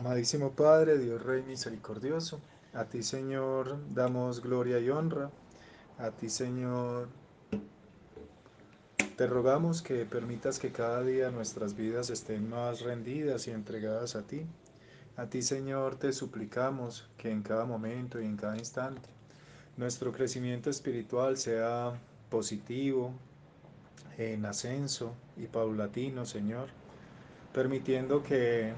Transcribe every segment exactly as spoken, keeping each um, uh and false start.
Amadísimo Padre, Dios Rey misericordioso, a ti Señor damos gloria y honra, a ti Señor te rogamos que permitas que cada día nuestras vidas estén más rendidas y entregadas a ti. A ti Señor te suplicamos que en cada momento y en cada instante nuestro crecimiento espiritual sea positivo, en ascenso y paulatino, Señor, permitiendo que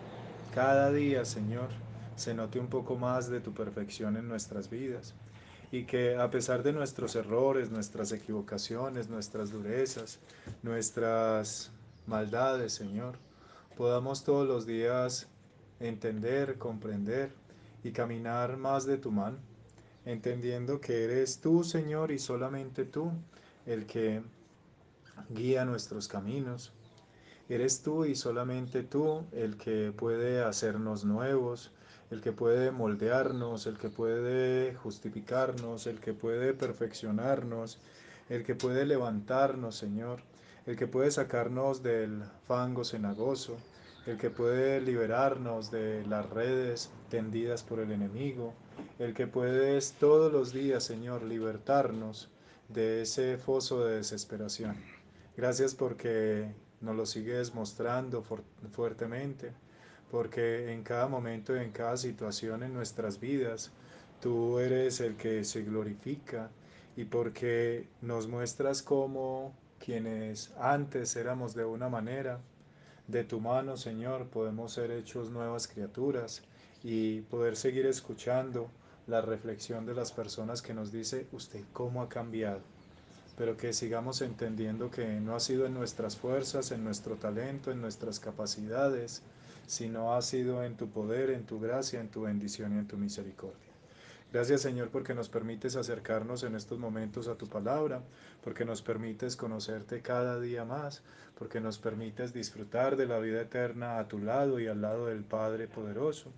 cada día, Señor, se note un poco más de tu perfección en nuestras vidas y que a pesar de nuestros errores, nuestras equivocaciones, nuestras durezas, nuestras maldades, Señor, podamos todos los días entender, comprender y caminar más de tu mano, entendiendo que eres tú, Señor, y solamente tú el que guía nuestros caminos. Eres tú y solamente tú el que puede hacernos nuevos, el que puede moldearnos, el que puede justificarnos, el que puede perfeccionarnos, el que puede levantarnos, Señor, el que puede sacarnos del fango cenagoso, el que puede liberarnos de las redes tendidas por el enemigo, el que puede todos los días, Señor, libertarnos de ese foso de desesperación. Gracias porque nos lo sigues mostrando fuertemente, porque en cada momento y en cada situación en nuestras vidas, tú eres el que se glorifica y porque nos muestras cómo quienes antes éramos de una manera, de tu mano, Señor, podemos ser hechos nuevas criaturas y poder seguir escuchando la reflexión de las personas que nos dice, usted cómo ha cambiado, pero que sigamos entendiendo que no ha sido en nuestras fuerzas, en nuestro talento, en nuestras capacidades, sino ha sido en tu poder, en tu gracia, en tu bendición y en tu misericordia. Gracias, Señor, porque nos permites acercarnos en estos momentos a tu palabra, porque nos permites conocerte cada día más, porque nos permites disfrutar de la vida eterna a tu lado y al lado del Padre poderoso,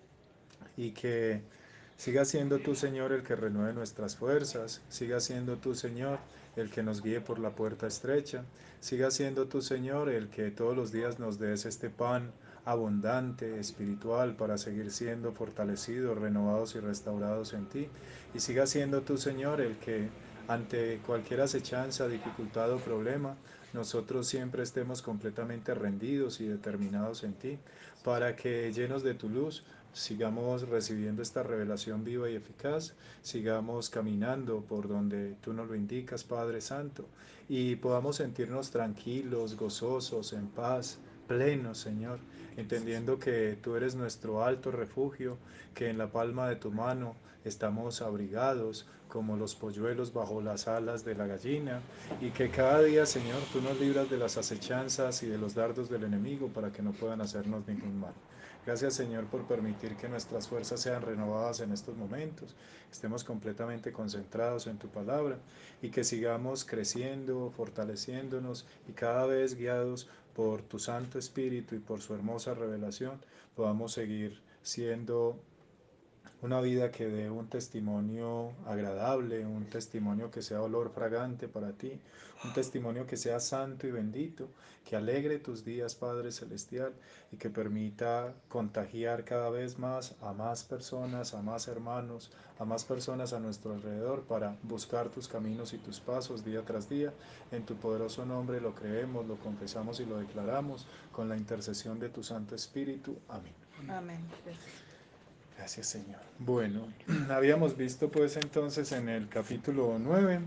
y que siga siendo tú, Señor, el que renueve nuestras fuerzas, siga siendo tú, Señor, el que nos guíe por la puerta estrecha, siga siendo tú, Señor, el que todos los días nos des este pan abundante, espiritual, para seguir siendo fortalecidos, renovados y restaurados en ti, y siga siendo tú, Señor, el que ante cualquier acechanza, dificultad o problema, nosotros siempre estemos completamente rendidos y determinados en ti, para que llenos de tu luz, sigamos recibiendo esta revelación viva y eficaz, sigamos caminando por donde tú nos lo indicas, Padre Santo, y podamos sentirnos tranquilos, gozosos, en paz, plenos, Señor, entendiendo que tú eres nuestro alto refugio, que en la palma de tu mano estamos abrigados como los polluelos bajo las alas de la gallina, y que cada día, Señor, tú nos libras de las acechanzas y de los dardos del enemigo para que no puedan hacernos ningún mal. Gracias, Señor, por permitir que nuestras fuerzas sean renovadas en estos momentos, estemos completamente concentrados en tu palabra y que sigamos creciendo, fortaleciéndonos y cada vez guiados por tu Santo Espíritu y por su hermosa revelación, podamos seguir siendo una vida que dé un testimonio agradable, un testimonio que sea olor fragante para ti, un testimonio que sea santo y bendito, que alegre tus días, Padre Celestial, y que permita contagiar cada vez más a más personas, a más hermanos, a más personas a nuestro alrededor para buscar tus caminos y tus pasos día tras día. En tu poderoso nombre lo creemos, lo confesamos y lo declaramos con la intercesión de tu Santo Espíritu. Amén. Amén. Gracias. Gracias, Señor. Bueno, habíamos visto pues entonces en el capítulo nueve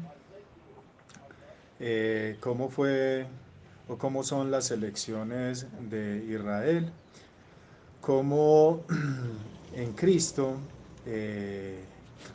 eh, cómo fue o cómo son las elecciones de Israel, cómo en Cristo eh,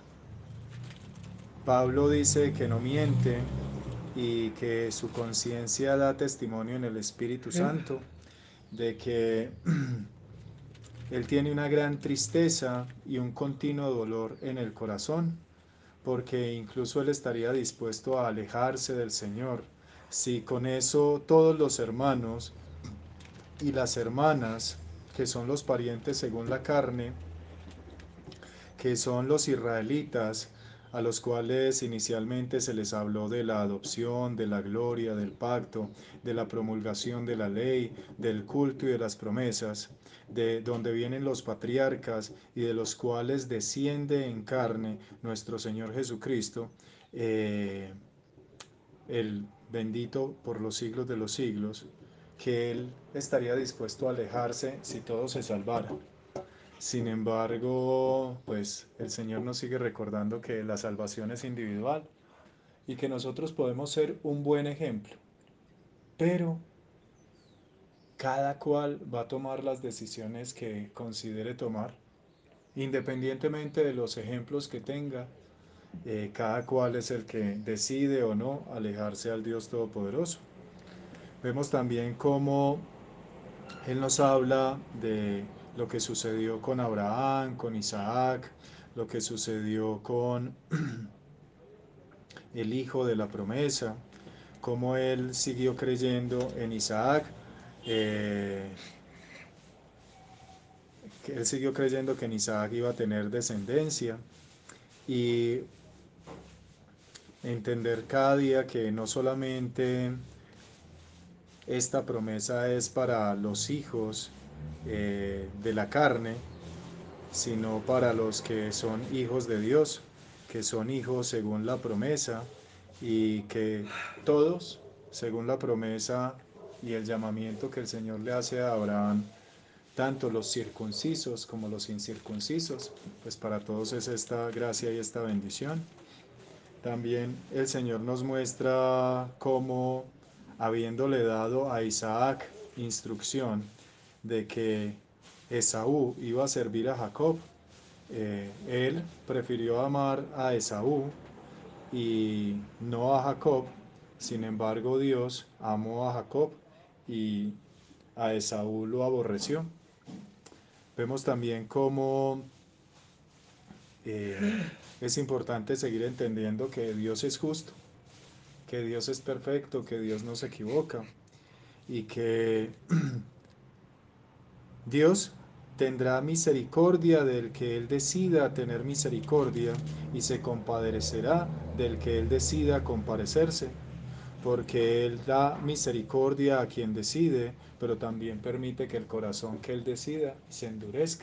Pablo dice que no miente y que su conciencia da testimonio en el Espíritu Santo de que él tiene una gran tristeza y un continuo dolor en el corazón, porque incluso él estaría dispuesto a alejarse del Señor si con eso todos los hermanos y las hermanas, que son los parientes según la carne, que son los israelitas, a los cuales inicialmente se les habló de la adopción, de la gloria, del pacto, de la promulgación de la ley, del culto y de las promesas, de donde vienen los patriarcas y de los cuales desciende en carne nuestro Señor Jesucristo, eh, el bendito por los siglos de los siglos, que Él estaría dispuesto a alejarse si todos se salvaran. Sin embargo, pues el Señor nos sigue recordando que la salvación es individual y que nosotros podemos ser un buen ejemplo, pero cada cual va a tomar las decisiones que considere tomar, independientemente de los ejemplos que tenga. Eh, cada cual es el que decide o no alejarse al Dios Todopoderoso. Vemos también cómo Él nos habla de lo que sucedió con Abraham, con Isaac, lo que sucedió con el hijo de la promesa, cómo él siguió creyendo en Isaac, eh, que él siguió creyendo que en Isaac iba a tener descendencia y entender cada día que no solamente esta promesa es para los hijos eh, de la carne, sino para los que son hijos de Dios, que son hijos según la promesa y que todos, según la promesa y el llamamiento que el Señor le hace a Abraham, tanto los circuncisos como los incircuncisos, pues para todos es esta gracia y esta bendición. También el Señor nos muestra cómo, habiéndole dado a Isaac instrucción de que Esaú iba a servir a Jacob, eh, él prefirió amar a Esaú y no a Jacob. Sin embargo, Dios amó a Jacob y a Esaú lo aborreció. Vemos también cómo eh, es importante seguir entendiendo que Dios es justo, que Dios es perfecto, que Dios no se equivoca y que Dios tendrá misericordia del que Él decida tener misericordia y se compadecerá del que Él decida compadecerse, porque Él da misericordia a quien decide, pero también permite que el corazón que Él decida se endurezca.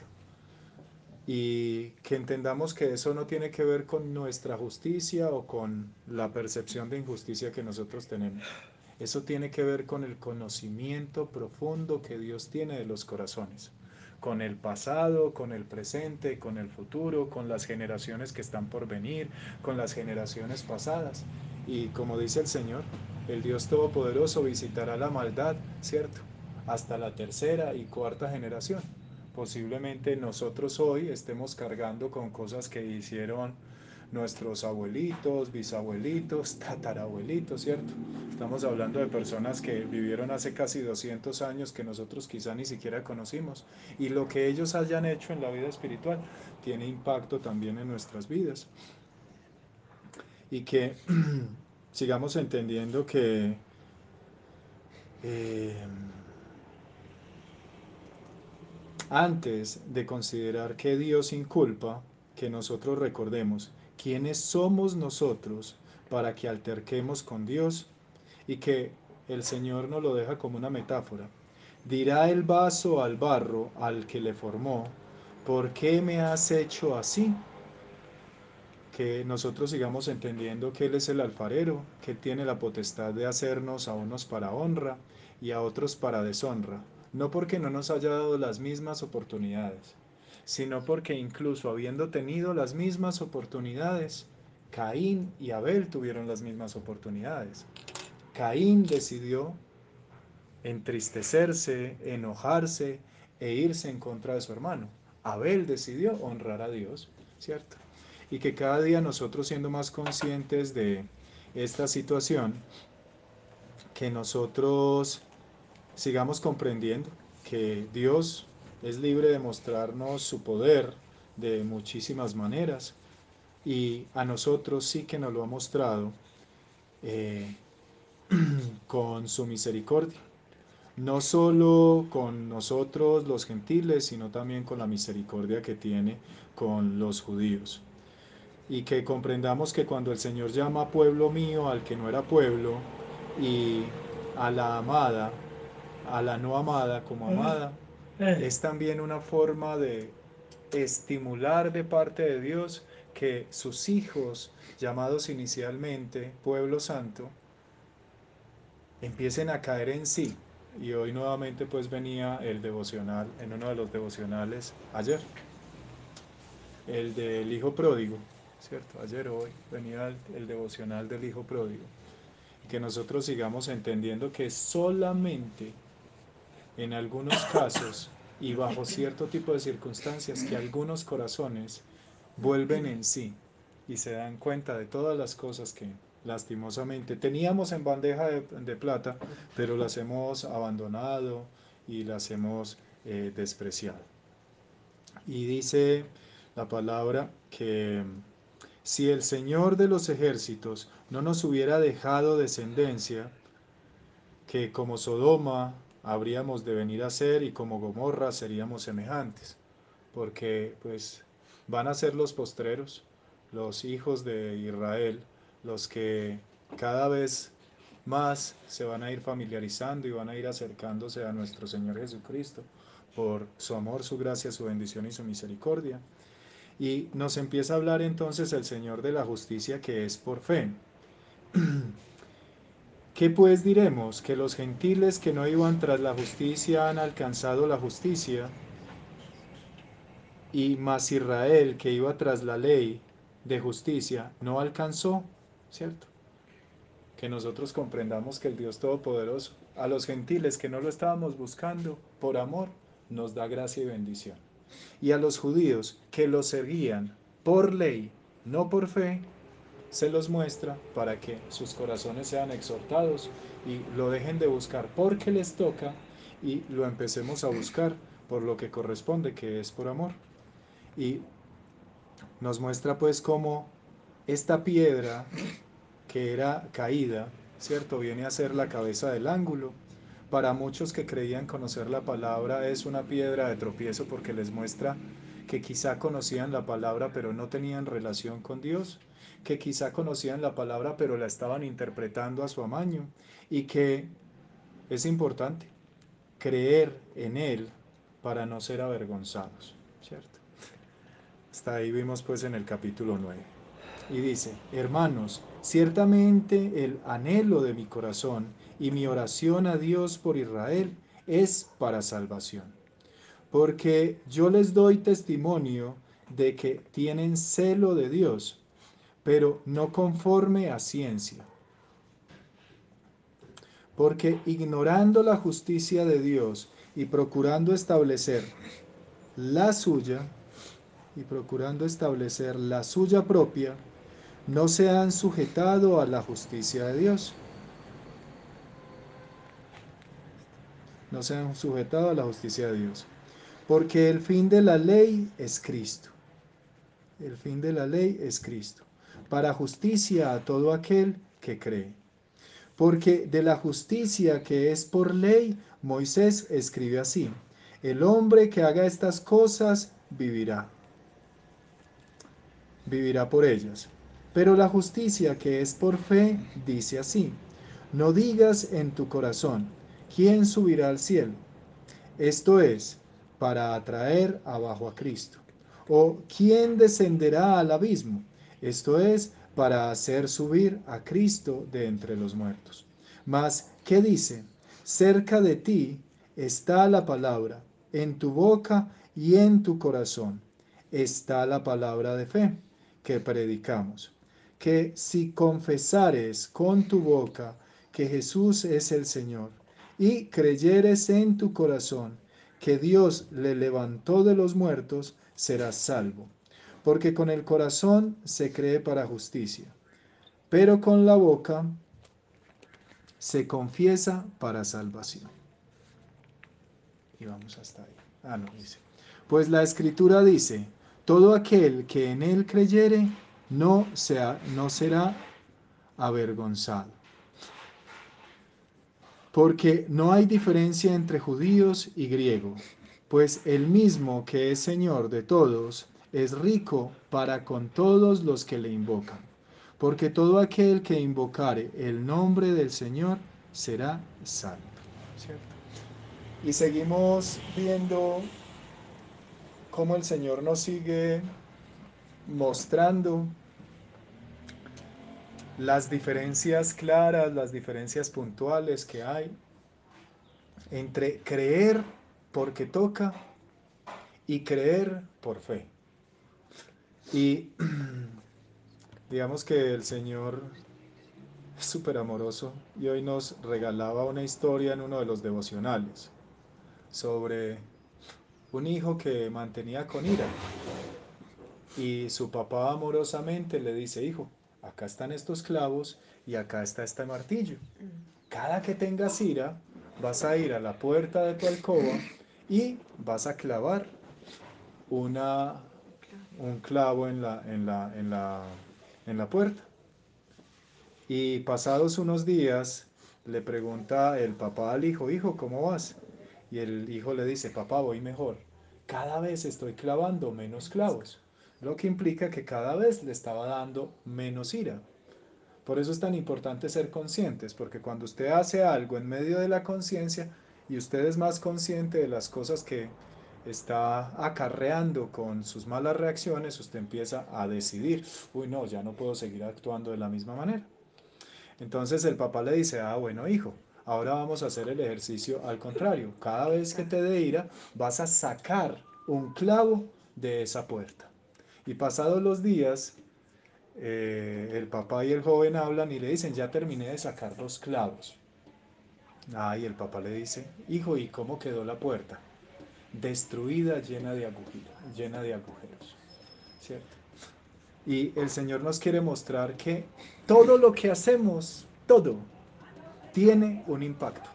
Y que entendamos que eso no tiene que ver con nuestra justicia o con la percepción de injusticia que nosotros tenemos. Eso tiene que ver con el conocimiento profundo que Dios tiene de los corazones, con el pasado, con el presente, con el futuro, con las generaciones que están por venir, con las generaciones pasadas. Y como dice el Señor, el Dios Todopoderoso visitará la maldad, ¿cierto? Hasta la tercera y cuarta generación. Posiblemente nosotros hoy estemos cargando con cosas que hicieron nuestros abuelitos, bisabuelitos, tatarabuelitos, ¿cierto? Estamos hablando de personas que vivieron hace casi doscientos años que nosotros quizá ni siquiera conocimos. Y lo que ellos hayan hecho en la vida espiritual tiene impacto también en nuestras vidas. Y que sigamos entendiendo que eh, antes de considerar que Dios inculpa, que nosotros recordemos quiénes somos nosotros para que alterquemos con Dios y que el Señor nos lo deja como una metáfora. Dirá el vaso al barro al que le formó, ¿por qué me has hecho así? Que nosotros sigamos entendiendo que Él es el alfarero, que Él tiene la potestad de hacernos a unos para honra y a otros para deshonra, no porque no nos haya dado las mismas oportunidades, sino porque incluso habiendo tenido las mismas oportunidades, Caín y Abel tuvieron las mismas oportunidades. Caín decidió entristecerse, enojarse e irse en contra de su hermano. Abel decidió honrar a Dios, ¿cierto? Y que cada día nosotros siendo más conscientes de esta situación, que nosotros sigamos comprendiendo que Dios es libre de mostrarnos su poder de muchísimas maneras y a nosotros sí que nos lo ha mostrado eh, con su misericordia. No solo con nosotros los gentiles, sino también con la misericordia que tiene con los judíos. y que comprendamos que cuando el Señor llama pueblo mío al que no era pueblo y a la amada, a la no amada como amada, es también una forma de estimular de parte de Dios que sus hijos, llamados inicialmente pueblo santo, empiecen a caer en sí. Y hoy nuevamente pues venía el devocional, en uno de los devocionales ayer, el del hijo pródigo, ¿cierto? Ayer o hoy venía el, el devocional del hijo pródigo. Y que nosotros sigamos entendiendo que solamente en algunos casos y bajo cierto tipo de circunstancias que algunos corazones vuelven en sí y se dan cuenta de todas las cosas que lastimosamente teníamos en bandeja de, de plata, pero las hemos abandonado y las hemos eh, despreciado. Y dice la palabra que si el Señor de los ejércitos no nos hubiera dejado descendencia, que como Sodoma habríamos de venir a ser y como Gomorra seríamos semejantes, porque pues van a ser los postreros, los hijos de Israel, los que cada vez más se van a ir familiarizando y van a ir acercándose a nuestro Señor Jesucristo por su amor, su gracia, su bendición y su misericordia. Y nos empieza a hablar entonces el Señor de la justicia que es por fe. ¿Qué pues diremos? ¿Que los gentiles que no iban tras la justicia han alcanzado la justicia? Y más Israel que iba tras la ley de justicia no alcanzó, ¿cierto? Que nosotros comprendamos que el Dios Todopoderoso, a los gentiles que no lo estábamos buscando por amor, nos da gracia y bendición. Y a los judíos que lo seguían por ley, no por fe, se los muestra para que sus corazones sean exhortados y lo dejen de buscar porque les toca y lo empecemos a buscar por lo que corresponde, que es por amor. Y nos muestra pues cómo esta piedra que era caída, ¿cierto? Viene a ser la cabeza del ángulo. Para muchos que creían conocer la palabra es una piedra de tropiezo porque les muestra que quizá conocían la palabra pero no tenían relación con Dios, que quizá conocían la palabra pero la estaban interpretando a su amaño y que es importante creer en Él para no ser avergonzados, ¿cierto? Hasta ahí vimos pues en el capítulo nueve. Y dice, hermanos, ciertamente el anhelo de mi corazón y mi oración a Dios por Israel es para salvación, porque yo les doy testimonio de que tienen celo de Dios, pero no conforme a ciencia, porque ignorando la justicia de Dios y procurando establecer la suya, y procurando establecer la suya propia, no se han sujetado a la justicia de Dios. No se han sujetado a la justicia de Dios. Porque el fin de la ley es Cristo. El fin de la ley es Cristo. Para justicia a todo aquel que cree. Porque de la justicia que es por ley, Moisés escribe así: el hombre que haga estas cosas vivirá. Vivirá por ellas. Pero la justicia que es por fe dice así: no digas en tu corazón, ¿quién subirá al cielo? Esto es, para atraer abajo a Cristo. ¿O quién descenderá al abismo? Esto es, para hacer subir a Cristo de entre los muertos. Mas, ¿qué dice? Cerca de ti está la palabra, en tu boca y en tu corazón está la palabra de fe que predicamos. Que si confesares con tu boca que Jesús es el Señor, y creyeres en tu corazón que Dios le levantó de los muertos, serás salvo. Porque con el corazón se cree para justicia, pero con la boca se confiesa para salvación. Y vamos hasta ahí. Ah, no, dice. Pues la escritura dice, todo aquel que en él creyere no, sea, no será avergonzado. Porque no hay diferencia entre judíos y griegos, pues el mismo que es Señor de todos es rico para con todos los que le invocan, porque todo aquel que invocare el nombre del Señor será salvo. ¿Cierto? Y seguimos viendo cómo el Señor nos sigue mostrando las diferencias claras, las diferencias puntuales que hay entre creer porque toca y creer por fe. Y digamos que el Señor es súper amoroso y hoy nos regalaba una historia en uno de los devocionales sobre un hijo que mantenía con ira y su papá amorosamente le dice: hijo, acá están estos clavos y acá está este martillo. Cada que tengas ira, vas a ir a la puerta de tu alcoba y vas a clavar una, un clavo en la, en la, en la, en la puerta. Y pasados unos días le pregunta el papá al hijo: hijo, ¿cómo vas? Y el hijo le dice: papá, voy mejor. Cada vez estoy clavando menos clavos, lo que implica que cada vez le estaba dando menos ira. Por eso es tan importante ser conscientes, porque cuando usted hace algo en medio de la conciencia y usted es más consciente de las cosas que está acarreando con sus malas reacciones, usted empieza a decidir: uy, no, ya no puedo seguir actuando de la misma manera. Entonces el papá le dice: ah, bueno, hijo, ahora vamos a hacer el ejercicio al contrario. Cada vez que te dé ira, vas a sacar un clavo de esa puerta. Y pasados los días, eh, el papá y el joven hablan y le dicen: ya terminé de sacar los clavos. Ah, y el papá le dice: hijo, ¿y cómo quedó la puerta? Destruida, llena de agujeros, llena de agujeros, ¿cierto? Y el Señor nos quiere mostrar que todo lo que hacemos, todo, tiene un impacto.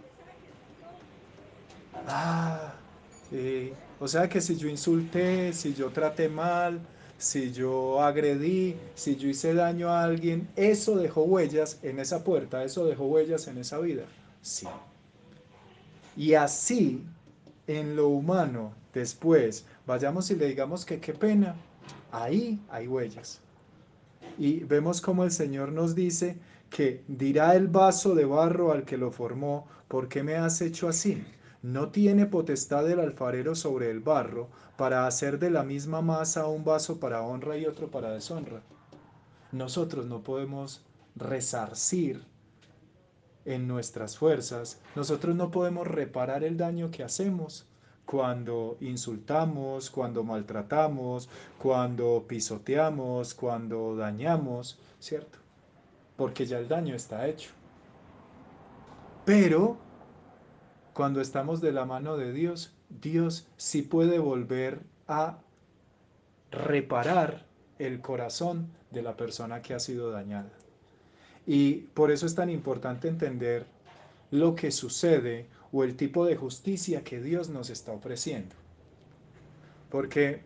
Ah, eh, o sea que si yo insulté, si yo traté mal, si yo agredí, si yo hice daño a alguien, eso dejó huellas en esa puerta, eso dejó huellas en esa vida. Sí. Y así, en lo humano, después, vayamos y le digamos que qué pena, ahí hay huellas. Y vemos como el Señor nos dice que dirá el vaso de barro al que lo formó: ¿por qué me has hecho así? No tiene potestad el alfarero sobre el barro para hacer de la misma masa un vaso para honra y otro para deshonra. Nosotros no podemos resarcir en nuestras fuerzas, nosotros no podemos reparar el daño que hacemos cuando insultamos, cuando maltratamos, cuando pisoteamos, cuando dañamos, ¿cierto? Porque ya el daño está hecho. Pero cuando estamos de la mano de Dios, Dios sí puede volver a reparar el corazón de la persona que ha sido dañada. Y por eso es tan importante entender lo que sucede o el tipo de justicia que Dios nos está ofreciendo. Porque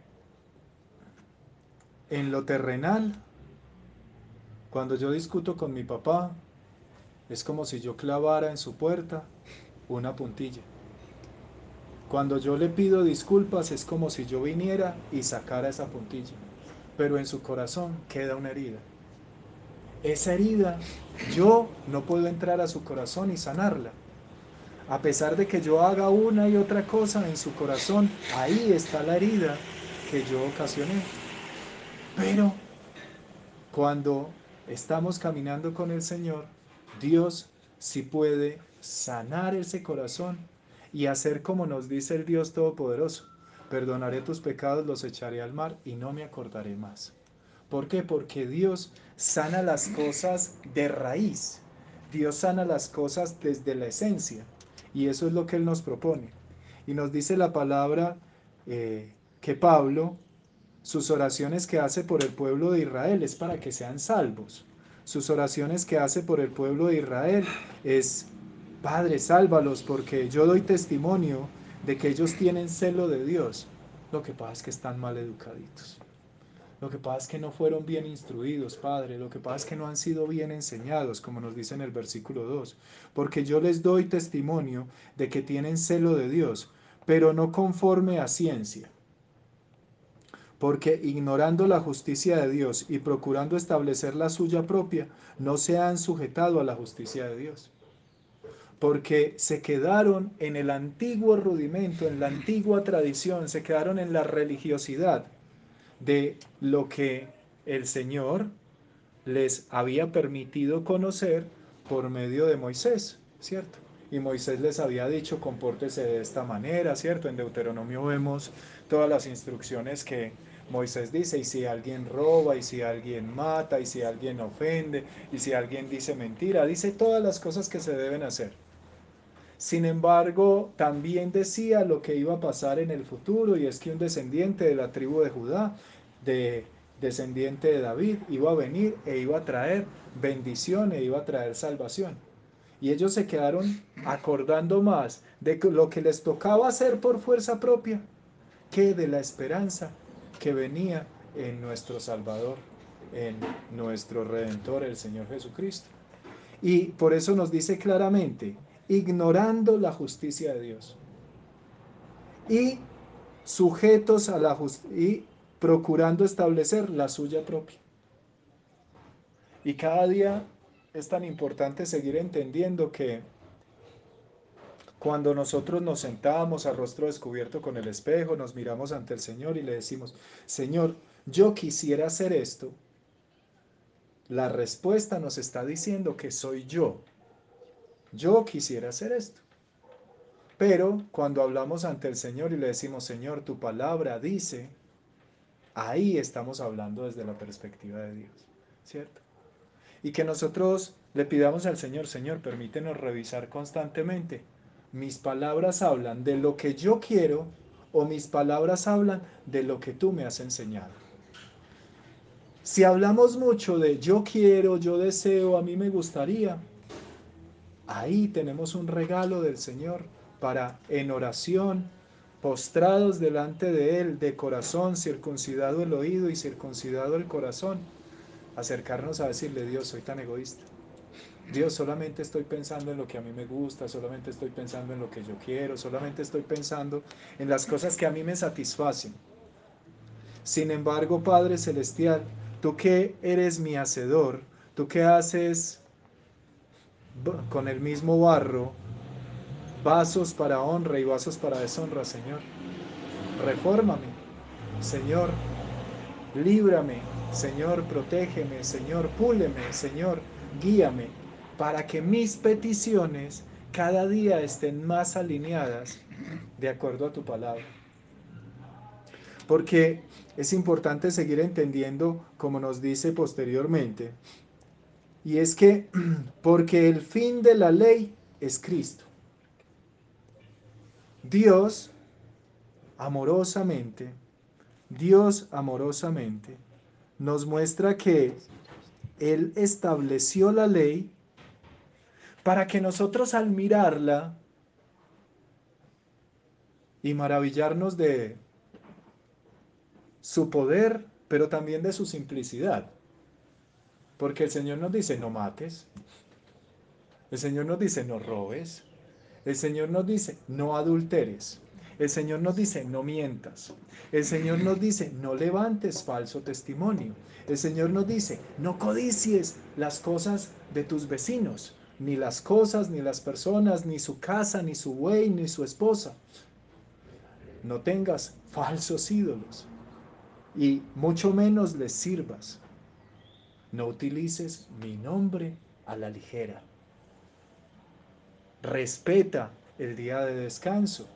en lo terrenal, cuando yo discuto con mi papá, es como si yo clavara en su puerta una puntilla. Cuando yo le pido disculpas, es como si yo viniera y sacara esa puntilla. Pero en su corazón queda una herida. Esa herida, yo no puedo entrar a su corazón y sanarla. A pesar de que yo haga una y otra cosa en su corazón, ahí está la herida que yo ocasioné. Pero cuando estamos caminando con el Señor, Dios sí puede sanar ese corazón y hacer como nos dice el Dios Todopoderoso: perdonaré tus pecados, los echaré al mar y no me acordaré más. ¿Por qué? Porque Dios sana las cosas de raíz. Dios sana las cosas desde la esencia. Y eso es lo que Él nos propone. Y nos dice la palabra eh, que Pablo, sus oraciones que hace por el pueblo de Israel es para que sean salvos. Sus oraciones que hace por el pueblo de Israel es: Padre, sálvalos, porque yo doy testimonio de que ellos tienen celo de Dios. Lo que pasa es que están mal educaditos. Lo que pasa es que no fueron bien instruidos, Padre. Lo que pasa es que no han sido bien enseñados, como nos dice en el versículo dos. Porque yo les doy testimonio de que tienen celo de Dios, pero no conforme a ciencia. porque ignorando la justicia de Dios y procurando establecer la suya propia, no se han sujetado a la justicia de Dios, porque se quedaron en el antiguo rudimento, en la antigua tradición, se quedaron en la religiosidad de lo que el Señor les había permitido conocer por medio de Moisés, ¿cierto? Y Moisés les había dicho, compórtese de esta manera, ¿cierto? En Deuteronomio vemos todas las instrucciones que Moisés dice, y si alguien roba, y si alguien mata, y si alguien ofende, y si alguien dice mentira, dice todas las cosas que se deben hacer. Sin embargo, también decía lo que iba a pasar en el futuro, y es que un descendiente de la tribu de Judá, de descendiente de David, iba a venir e iba a traer bendición e iba a traer salvación. Y ellos se quedaron acordando más de lo que les tocaba hacer por fuerza propia que de la esperanza que venía en nuestro Salvador, en nuestro Redentor, el Señor Jesucristo. Y por eso nos dice claramente, ignorando la justicia de Dios y sujetos a la justicia y procurando establecer la suya propia. Y cada día es tan importante seguir entendiendo que cuando nosotros nos sentamos a rostro descubierto con el espejo, nos miramos ante el Señor y le decimos, Señor, yo quisiera hacer esto, la respuesta nos está diciendo que soy yo. Yo quisiera hacer esto. Pero cuando hablamos ante el Señor y le decimos, Señor, tu palabra dice, ahí estamos hablando desde la perspectiva de Dios, ¿cierto? Y que nosotros le pidamos al Señor, Señor, permítenos revisar constantemente. Mis palabras hablan de lo que yo quiero o mis palabras hablan de lo que tú me has enseñado. Si hablamos mucho de yo quiero, yo deseo, a mí me gustaría, ahí tenemos un regalo del Señor para en oración, postrados delante de Él, de corazón, circuncidado el oído y circuncidado el corazón, acercarnos a decirle, Dios, soy tan egoísta. Dios, solamente estoy pensando en lo que a mí me gusta, solamente estoy pensando en lo que yo quiero, solamente estoy pensando en las cosas que a mí me satisfacen. Sin embargo, Padre Celestial, tú que eres mi hacedor, tú que haces con el mismo barro vasos para honra y vasos para deshonra, Señor. Refórmame, Señor, líbrame, Señor, protégeme, Señor, púleme, Señor, guíame, para que mis peticiones cada día estén más alineadas de acuerdo a tu palabra. Porque es importante seguir entendiendo, como nos dice posteriormente, y es que porque el fin de la ley es Cristo. Dios amorosamente, Dios amorosamente nos muestra que Él estableció la ley para que nosotros al mirarla y maravillarnos de su poder, pero también de su simplicidad. Porque el Señor nos dice, no mates. El Señor nos dice, no robes. El Señor nos dice, no adulteres. El Señor nos dice, no mientas. El Señor nos dice, no levantes falso testimonio. El Señor nos dice, no codicies las cosas de tus vecinos, ni las cosas, ni las personas, ni su casa, ni su buey, ni su esposa. No tengas falsos ídolos y mucho menos les sirvas. No utilices mi nombre a la ligera. Respeta el día de descanso.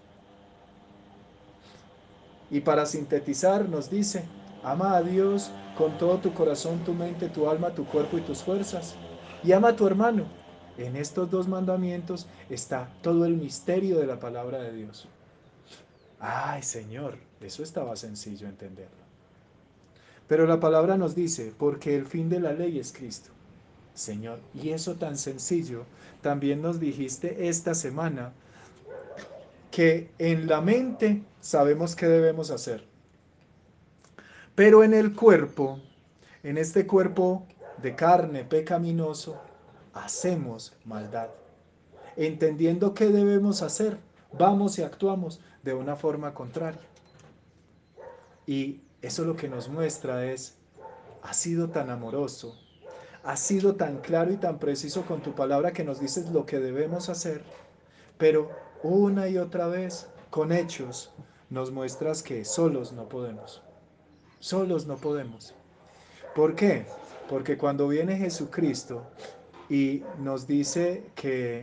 Y para sintetizar nos dice, ama a Dios con todo tu corazón, tu mente, tu alma, tu cuerpo y tus fuerzas. Y ama a tu hermano. En estos dos mandamientos está todo el misterio de la palabra de Dios. Ay, Señor, eso estaba sencillo entenderlo. Pero la palabra nos dice, porque el fin de la ley es Cristo. Señor, y eso tan sencillo, también nos dijiste esta semana que en la mente sabemos qué debemos hacer, pero en el cuerpo, en este cuerpo de carne pecaminoso, hacemos maldad. Entendiendo qué debemos hacer, vamos y actuamos de una forma contraria. Y Eso lo que nos muestra es, has sido tan amoroso, has sido tan claro y tan preciso con tu palabra que nos dices lo que debemos hacer, pero una y otra vez, con hechos, nos muestras que solos no podemos. Solos no podemos. ¿Por qué? Porque cuando viene Jesucristo y nos dice que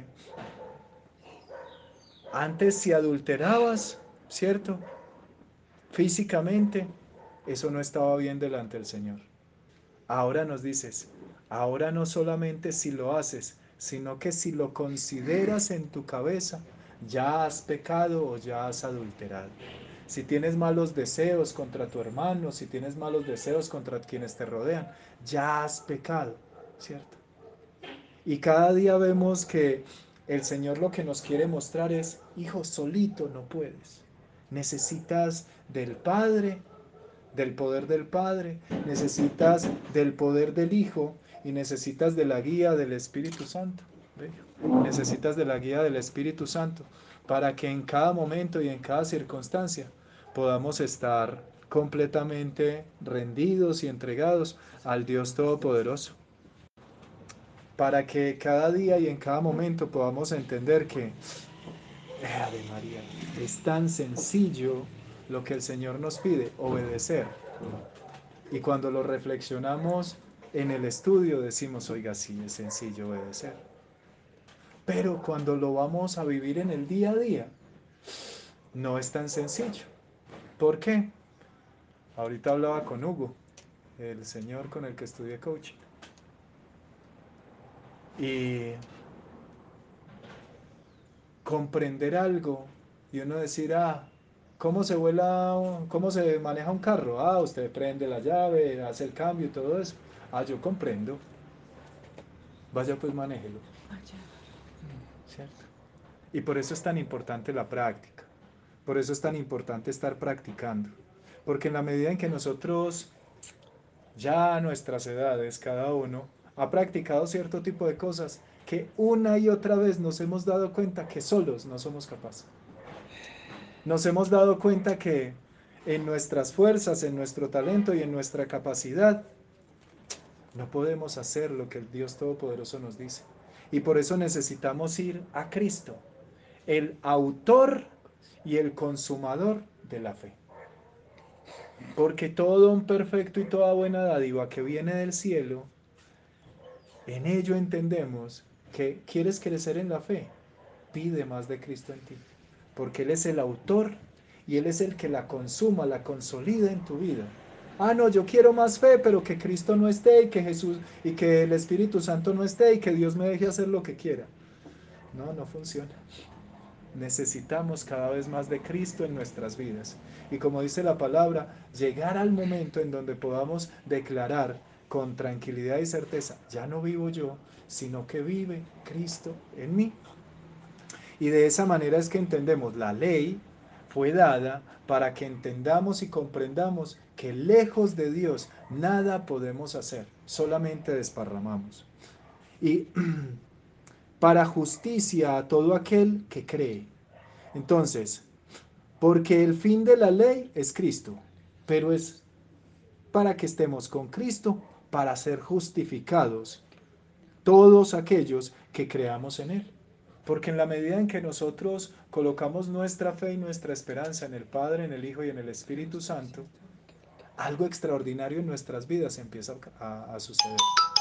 antes si adulterabas, ¿cierto? Físicamente, eso no estaba bien delante del Señor. Ahora nos dices, ahora no solamente si lo haces, sino que si lo consideras en tu cabeza, ya has pecado o ya has adulterado. Si tienes malos deseos contra tu hermano, si tienes malos deseos contra quienes te rodean, ya has pecado, ¿cierto? Y cada día vemos que el Señor lo que nos quiere mostrar es, hijo, solito no puedes. Necesitas del Padre, del poder del Padre, necesitas del poder del Hijo y necesitas de la guía del Espíritu Santo. ¿Ve? Necesitas de la guía del Espíritu Santo para que en cada momento y en cada circunstancia podamos estar completamente rendidos y entregados al Dios Todopoderoso. Para que cada día y en cada momento podamos entender que, Ave María, es tan sencillo lo que el Señor nos pide, obedecer. Y cuando lo reflexionamos en el estudio decimos, oiga, sí, es sencillo obedecer. Pero cuando lo vamos a vivir en el día a día, no es tan sencillo. ¿Por qué? Ahorita hablaba con Hugo, el señor con el que estudié coaching. Y comprender algo y uno decir, ah, ¿cómo se vuela, cómo se maneja un carro? Ah, usted prende la llave, hace el cambio y todo eso. Ah, yo comprendo. Vaya pues manéjelo. ¿Cierto? Y por eso es tan importante la práctica. Por eso es tan importante estar practicando. Porque en la medida en que nosotros, ya a nuestras edades, cada uno ha practicado cierto tipo de cosas que una y otra vez nos hemos dado cuenta que solos no somos capaces. Nos hemos dado cuenta que en nuestras fuerzas, en nuestro talento y en nuestra capacidad, no podemos hacer lo que el Dios Todopoderoso nos dice. Y por eso necesitamos ir a Cristo, el autor y el consumador de la fe. Porque todo un perfecto y toda buena dádiva que viene del cielo, en ello entendemos que quieres crecer en la fe, pide más de Cristo en ti. Porque Él es el autor y Él es el que la consuma, la consolida en tu vida. Ah, no, yo quiero más fe, pero que Cristo no esté y que Jesús y que el Espíritu Santo no esté y que Dios me deje hacer lo que quiera. No, no funciona. Necesitamos cada vez más de Cristo en nuestras vidas. Y como dice la palabra, llegar al momento en donde podamos declarar con tranquilidad y certeza, ya no vivo yo, sino que vive Cristo en mí. Y de esa manera es que entendemos, la ley fue dada para que entendamos y comprendamos que lejos de Dios nada podemos hacer, solamente desparramamos. Y para justicia a todo aquel que cree. Entonces, porque el fin de la ley es Cristo, pero es para que estemos con Cristo, para ser justificados todos aquellos que creamos en Él. Porque en la medida en que nosotros colocamos nuestra fe y nuestra esperanza en el Padre, en el Hijo y en el Espíritu Santo, algo extraordinario en nuestras vidas empieza a, a suceder.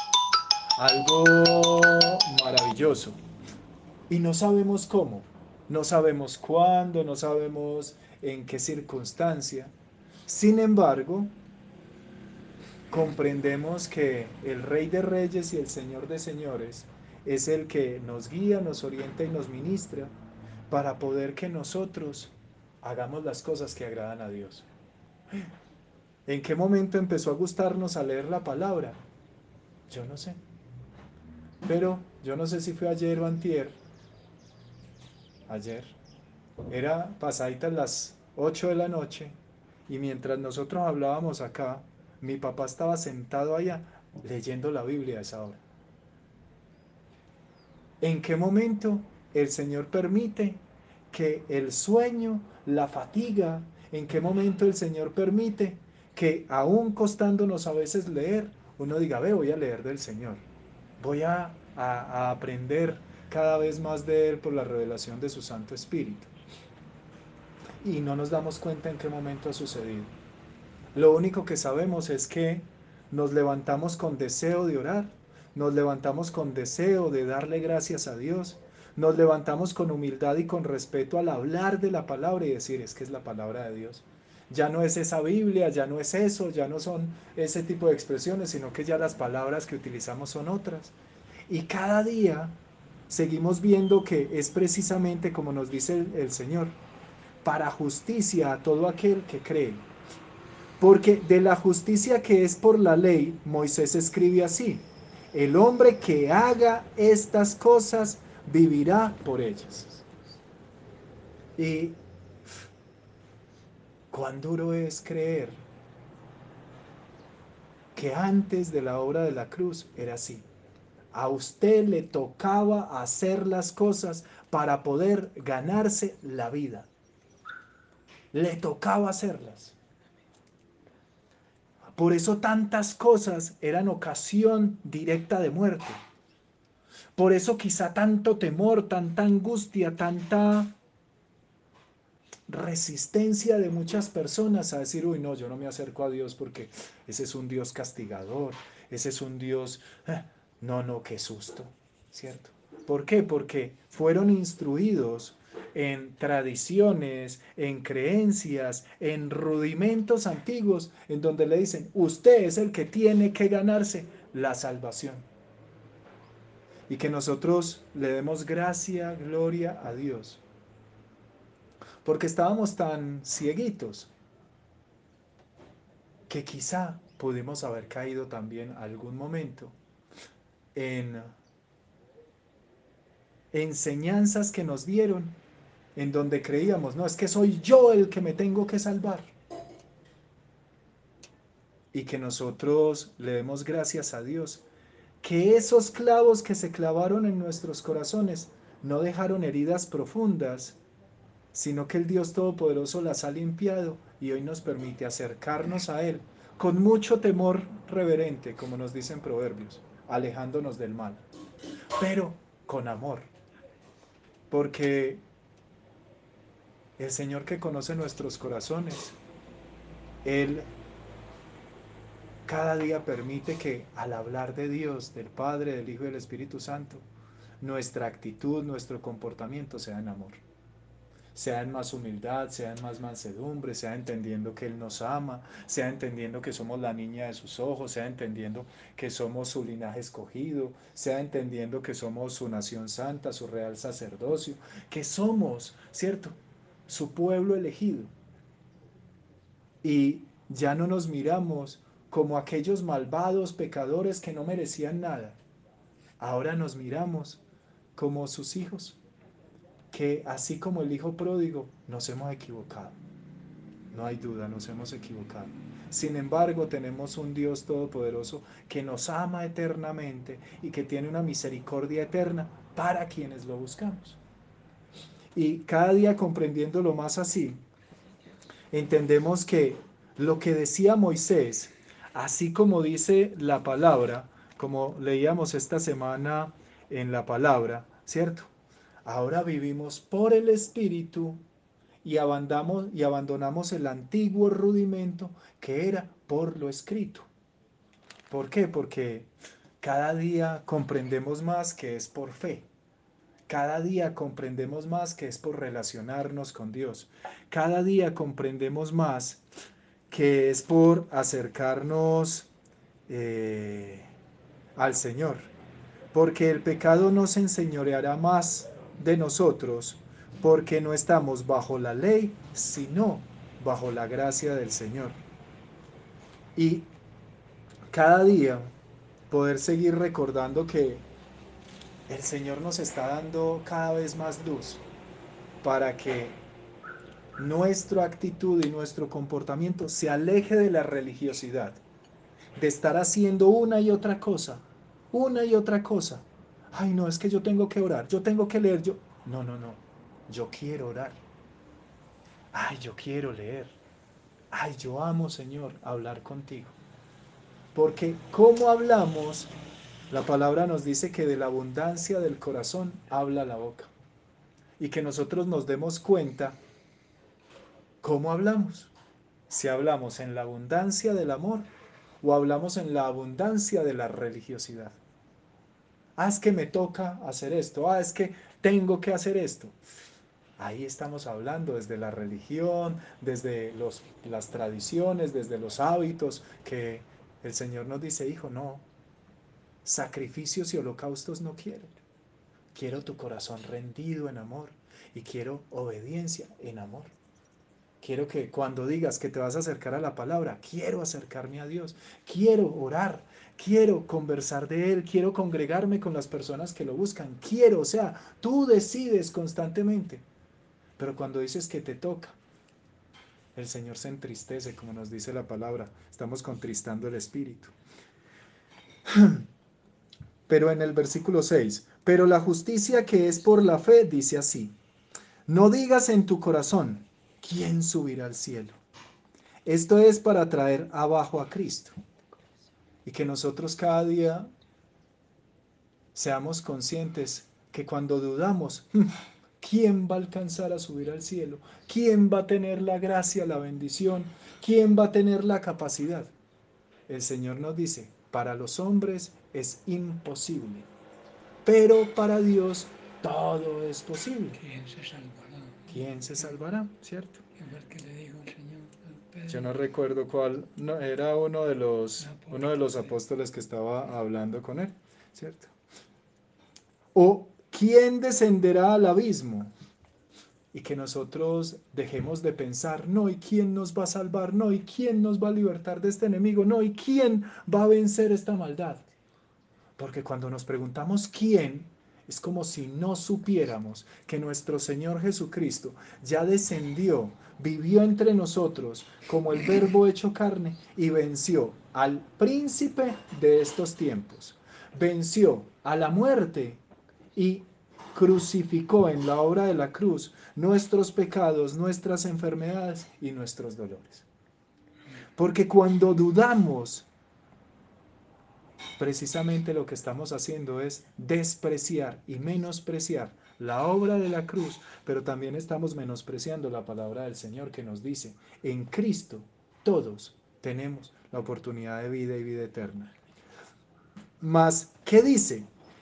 Algo maravilloso. Y no sabemos cómo, no sabemos cuándo, no sabemos en qué circunstancia. Sin embargo, comprendemos que el Rey de Reyes y el Señor de Señores es el que nos guía, nos orienta y nos ministra para poder que nosotros hagamos las cosas que agradan a Dios. ¿En qué momento empezó a gustarnos a leer la palabra? Yo no sé. Pero yo no sé si fue ayer o antier. Ayer. Era pasaditas las ocho de la noche y mientras nosotros hablábamos acá, mi papá estaba sentado allá leyendo la Biblia a esa hora. ¿En qué momento el Señor permite que el sueño, la fatiga, en qué momento el Señor permite que aún costándonos a veces leer, uno diga, ve, voy a leer del Señor, voy a, a, a aprender cada vez más de Él por la revelación de su Santo Espíritu. Y no nos damos cuenta en qué momento ha sucedido. Lo único que sabemos es que nos levantamos con deseo de orar, nos levantamos con deseo de darle gracias a Dios, nos levantamos con humildad y con respeto al hablar de la palabra y decir, es que es la palabra de Dios. Ya no es esa Biblia, ya no es eso, ya no son ese tipo de expresiones, sino que ya las palabras que utilizamos son otras. Y cada día seguimos viendo que es precisamente como nos dice el, el Señor, para justicia a todo aquel que cree. Porque de la justicia que es por la ley, Moisés escribe así, el hombre que haga estas cosas vivirá por ellas. Y cuán duro es creer que antes de la obra de la cruz era así. A usted le tocaba hacer las cosas para poder ganarse la vida. Le tocaba hacerlas. Por eso tantas cosas eran ocasión directa de muerte. Por eso quizá tanto temor, tanta angustia, tanta resistencia de muchas personas a decir, uy, no, yo no me acerco a Dios porque ese es un Dios castigador, ese es un Dios, eh, no, no, qué susto, ¿cierto? ¿Por qué? Porque fueron instruidos en tradiciones, en creencias, en rudimentos antiguos, en donde le dicen, usted es el que tiene que ganarse la salvación. Y que nosotros le demos gracia, gloria a Dios. Porque estábamos tan cieguitos que quizá pudimos haber caído también algún momento en enseñanzas que nos dieron en donde creíamos, no, es que soy yo el que me tengo que salvar. Y que nosotros le demos gracias a Dios. Que esos clavos que se clavaron en nuestros corazones no dejaron heridas profundas, sino que el Dios Todopoderoso las ha limpiado y hoy nos permite acercarnos a Él con mucho temor reverente, como nos dicen Proverbios, alejándonos del mal, pero con amor, porque el Señor que conoce nuestros corazones, Él cada día permite que al hablar de Dios, del Padre, del Hijo y del Espíritu Santo, nuestra actitud, nuestro comportamiento sea en amor. Sea en más humildad, sea en más mansedumbre, sea entendiendo que Él nos ama, sea entendiendo que somos la niña de sus ojos, sea entendiendo que somos su linaje escogido, sea entendiendo que somos su nación santa, su real sacerdocio, que somos, ¿cierto? Su pueblo elegido. Y ya no nos miramos como aquellos malvados pecadores que no merecían nada. Ahora nos miramos como sus hijos, que así como el hijo pródigo, nos hemos equivocado. No hay duda, nos hemos equivocado. Sin embargo, tenemos un Dios todopoderoso que nos ama eternamente y que tiene una misericordia eterna para quienes lo buscamos. Y cada día comprendiéndolo más así, entendemos que lo que decía Moisés, así como dice la palabra, como leíamos esta semana en la palabra, ¿cierto? Ahora vivimos por el Espíritu y abandonamos, y abandonamos el antiguo rudimento que era por lo escrito. ¿Por qué? Porque cada día comprendemos más que es por fe. Cada día comprendemos más que es por relacionarnos con Dios. Cada día comprendemos más que es por acercarnos eh, al Señor. Porque el pecado no se enseñoreará más de nosotros, porque no estamos bajo la ley, sino bajo la gracia del Señor. Y cada día poder seguir recordando que el Señor nos está dando cada vez más luz para que nuestra actitud y nuestro comportamiento se aleje de la religiosidad, de estar haciendo una y otra cosa, una y otra cosa. Ay, no, es que yo tengo que orar, yo tengo que leer, yo... No, no, no, yo quiero orar. Ay, yo quiero leer. Ay, yo amo, Señor, hablar contigo. Porque cómo hablamos, la palabra nos dice que de la abundancia del corazón habla la boca. Y que nosotros nos demos cuenta cómo hablamos. Si hablamos en la abundancia del amor o hablamos en la abundancia de la religiosidad. Ah, es que me toca hacer esto. Ah, es que tengo que hacer esto. Ahí estamos hablando desde la religión, desde los, las tradiciones, desde los hábitos, que el Señor nos dice, hijo, no, sacrificios y holocaustos no quiero. Quiero tu corazón rendido en amor y quiero obediencia en amor. Quiero que cuando digas que te vas a acercar a la palabra, quiero acercarme a Dios, quiero orar, quiero conversar de Él, quiero congregarme con las personas que lo buscan, quiero, o sea, tú decides constantemente. Pero cuando dices que te toca, el Señor se entristece, como nos dice la palabra. Estamos contristando el espíritu. Pero en el versículo seis, pero la justicia que es por la fe dice así, no digas en tu corazón, ¿quién subirá al cielo? Esto es para traer abajo a Cristo. Y que nosotros cada día seamos conscientes que cuando dudamos, ¿quién va a alcanzar a subir al cielo? ¿Quién va a tener la gracia, la bendición? ¿Quién va a tener la capacidad? El Señor nos dice, para los hombres es imposible, pero para Dios todo es posible. ¿Quién se salvará? ¿Quién se salvará? ¿Cierto? Igual que le dijo el Señor a Pedro. Yo no recuerdo cuál, no, era uno de los, uno de los apóstoles que estaba hablando con él, ¿cierto? O ¿quién descenderá al abismo? Y que nosotros dejemos de pensar, no, ¿y quién nos va a salvar? No, ¿y quién nos va a libertar de este enemigo? No, ¿y quién va a vencer esta maldad? Porque cuando nos preguntamos quién, es como si no supiéramos que nuestro Señor Jesucristo ya descendió, vivió entre nosotros como el Verbo hecho carne y venció al príncipe de estos tiempos. Venció a la muerte y crucificó en la obra de la cruz nuestros pecados, nuestras enfermedades y nuestros dolores. Porque cuando dudamos, precisamente lo que estamos haciendo es despreciar y menospreciar la obra de la cruz, pero también estamos menospreciando la palabra del Señor que nos dice, en Cristo todos tenemos la oportunidad de vida y vida eterna. Mas, ¿qué dice?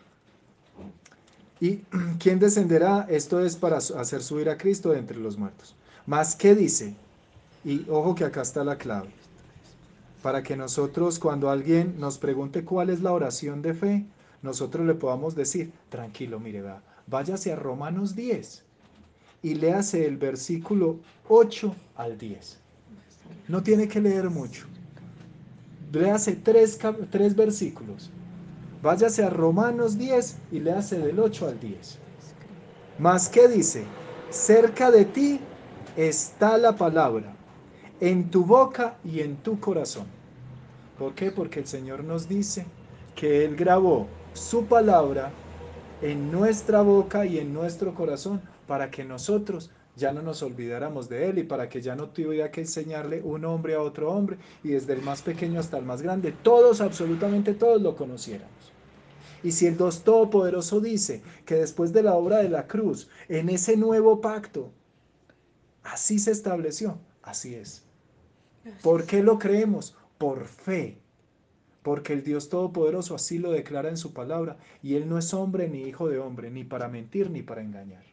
¿Y quién descenderá? Esto es para hacer subir a Cristo de entre los muertos. Mas, ¿qué dice? Y ojo que acá está la clave. Para que nosotros, cuando alguien nos pregunte cuál es la oración de fe, nosotros le podamos decir, tranquilo, mire, va, váyase a Romanos diez y léase el versículo ocho al diez. No tiene que leer mucho. Léase tres, tres versículos. Váyase a Romanos diez y léase del ocho al diez. Mas, ¿qué dice? Cerca de ti está la palabra, en tu boca y en tu corazón. ¿Por qué? Porque el Señor nos dice que Él grabó su palabra en nuestra boca y en nuestro corazón para que nosotros ya no nos olvidáramos de Él y para que ya no tuviera que enseñarle un hombre a otro hombre y desde el más pequeño hasta el más grande, todos, absolutamente todos lo conociéramos. Y si el Dios Todopoderoso dice que después de la obra de la cruz, en ese nuevo pacto, así se estableció, así es. ¿Por qué lo creemos? Por fe. Porque el Dios Todopoderoso así lo declara en su palabra, y Él no es hombre ni hijo de hombre, ni para mentir ni para engañar.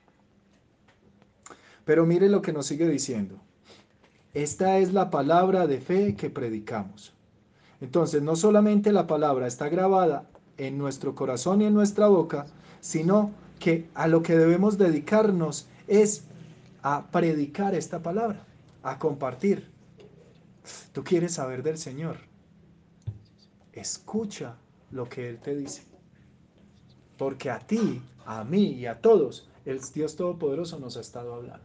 Pero mire lo que nos sigue diciendo. Esta es la palabra de fe que predicamos. Entonces, no solamente la palabra está grabada en nuestro corazón y en nuestra boca, sino que a lo que debemos dedicarnos es a predicar esta palabra, a compartir. Tú quieres saber del Señor. Escucha lo que Él te dice. Porque a ti, a mí y a todos, el Dios Todopoderoso nos ha estado hablando.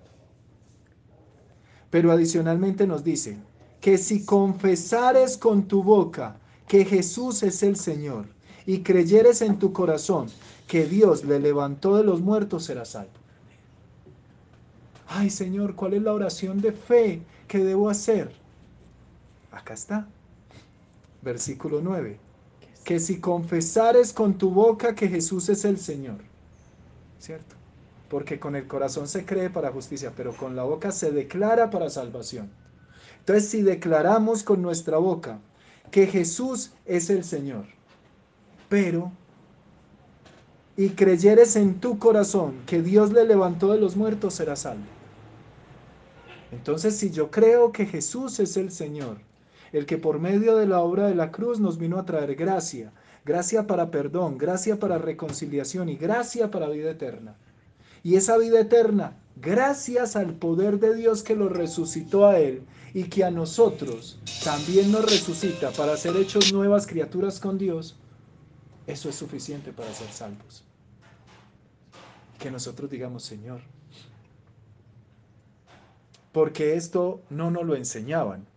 Pero adicionalmente nos dice que si confesares con tu boca que Jesús es el Señor y creyeres en tu corazón que Dios le levantó de los muertos, serás salvo. Ay, Señor, ¿cuál es la oración de fe que debo hacer? Acá está, versículo nueve. Que si confesares con tu boca que Jesús es el Señor, ¿cierto? Porque con el corazón se cree para justicia, pero con la boca se declara para salvación. Entonces, si declaramos con nuestra boca que Jesús es el Señor, pero y creyeres en tu corazón que Dios le levantó de los muertos, serás salvo. Entonces, si yo creo que Jesús es el Señor, el que por medio de la obra de la cruz nos vino a traer gracia, gracia para perdón, gracia para reconciliación y gracia para vida eterna. Y esa vida eterna, gracias al poder de Dios que lo resucitó a Él y que a nosotros también nos resucita para ser hechos nuevas criaturas con Dios, eso es suficiente para ser salvos. Que nosotros digamos, Señor, porque esto no nos lo enseñaban,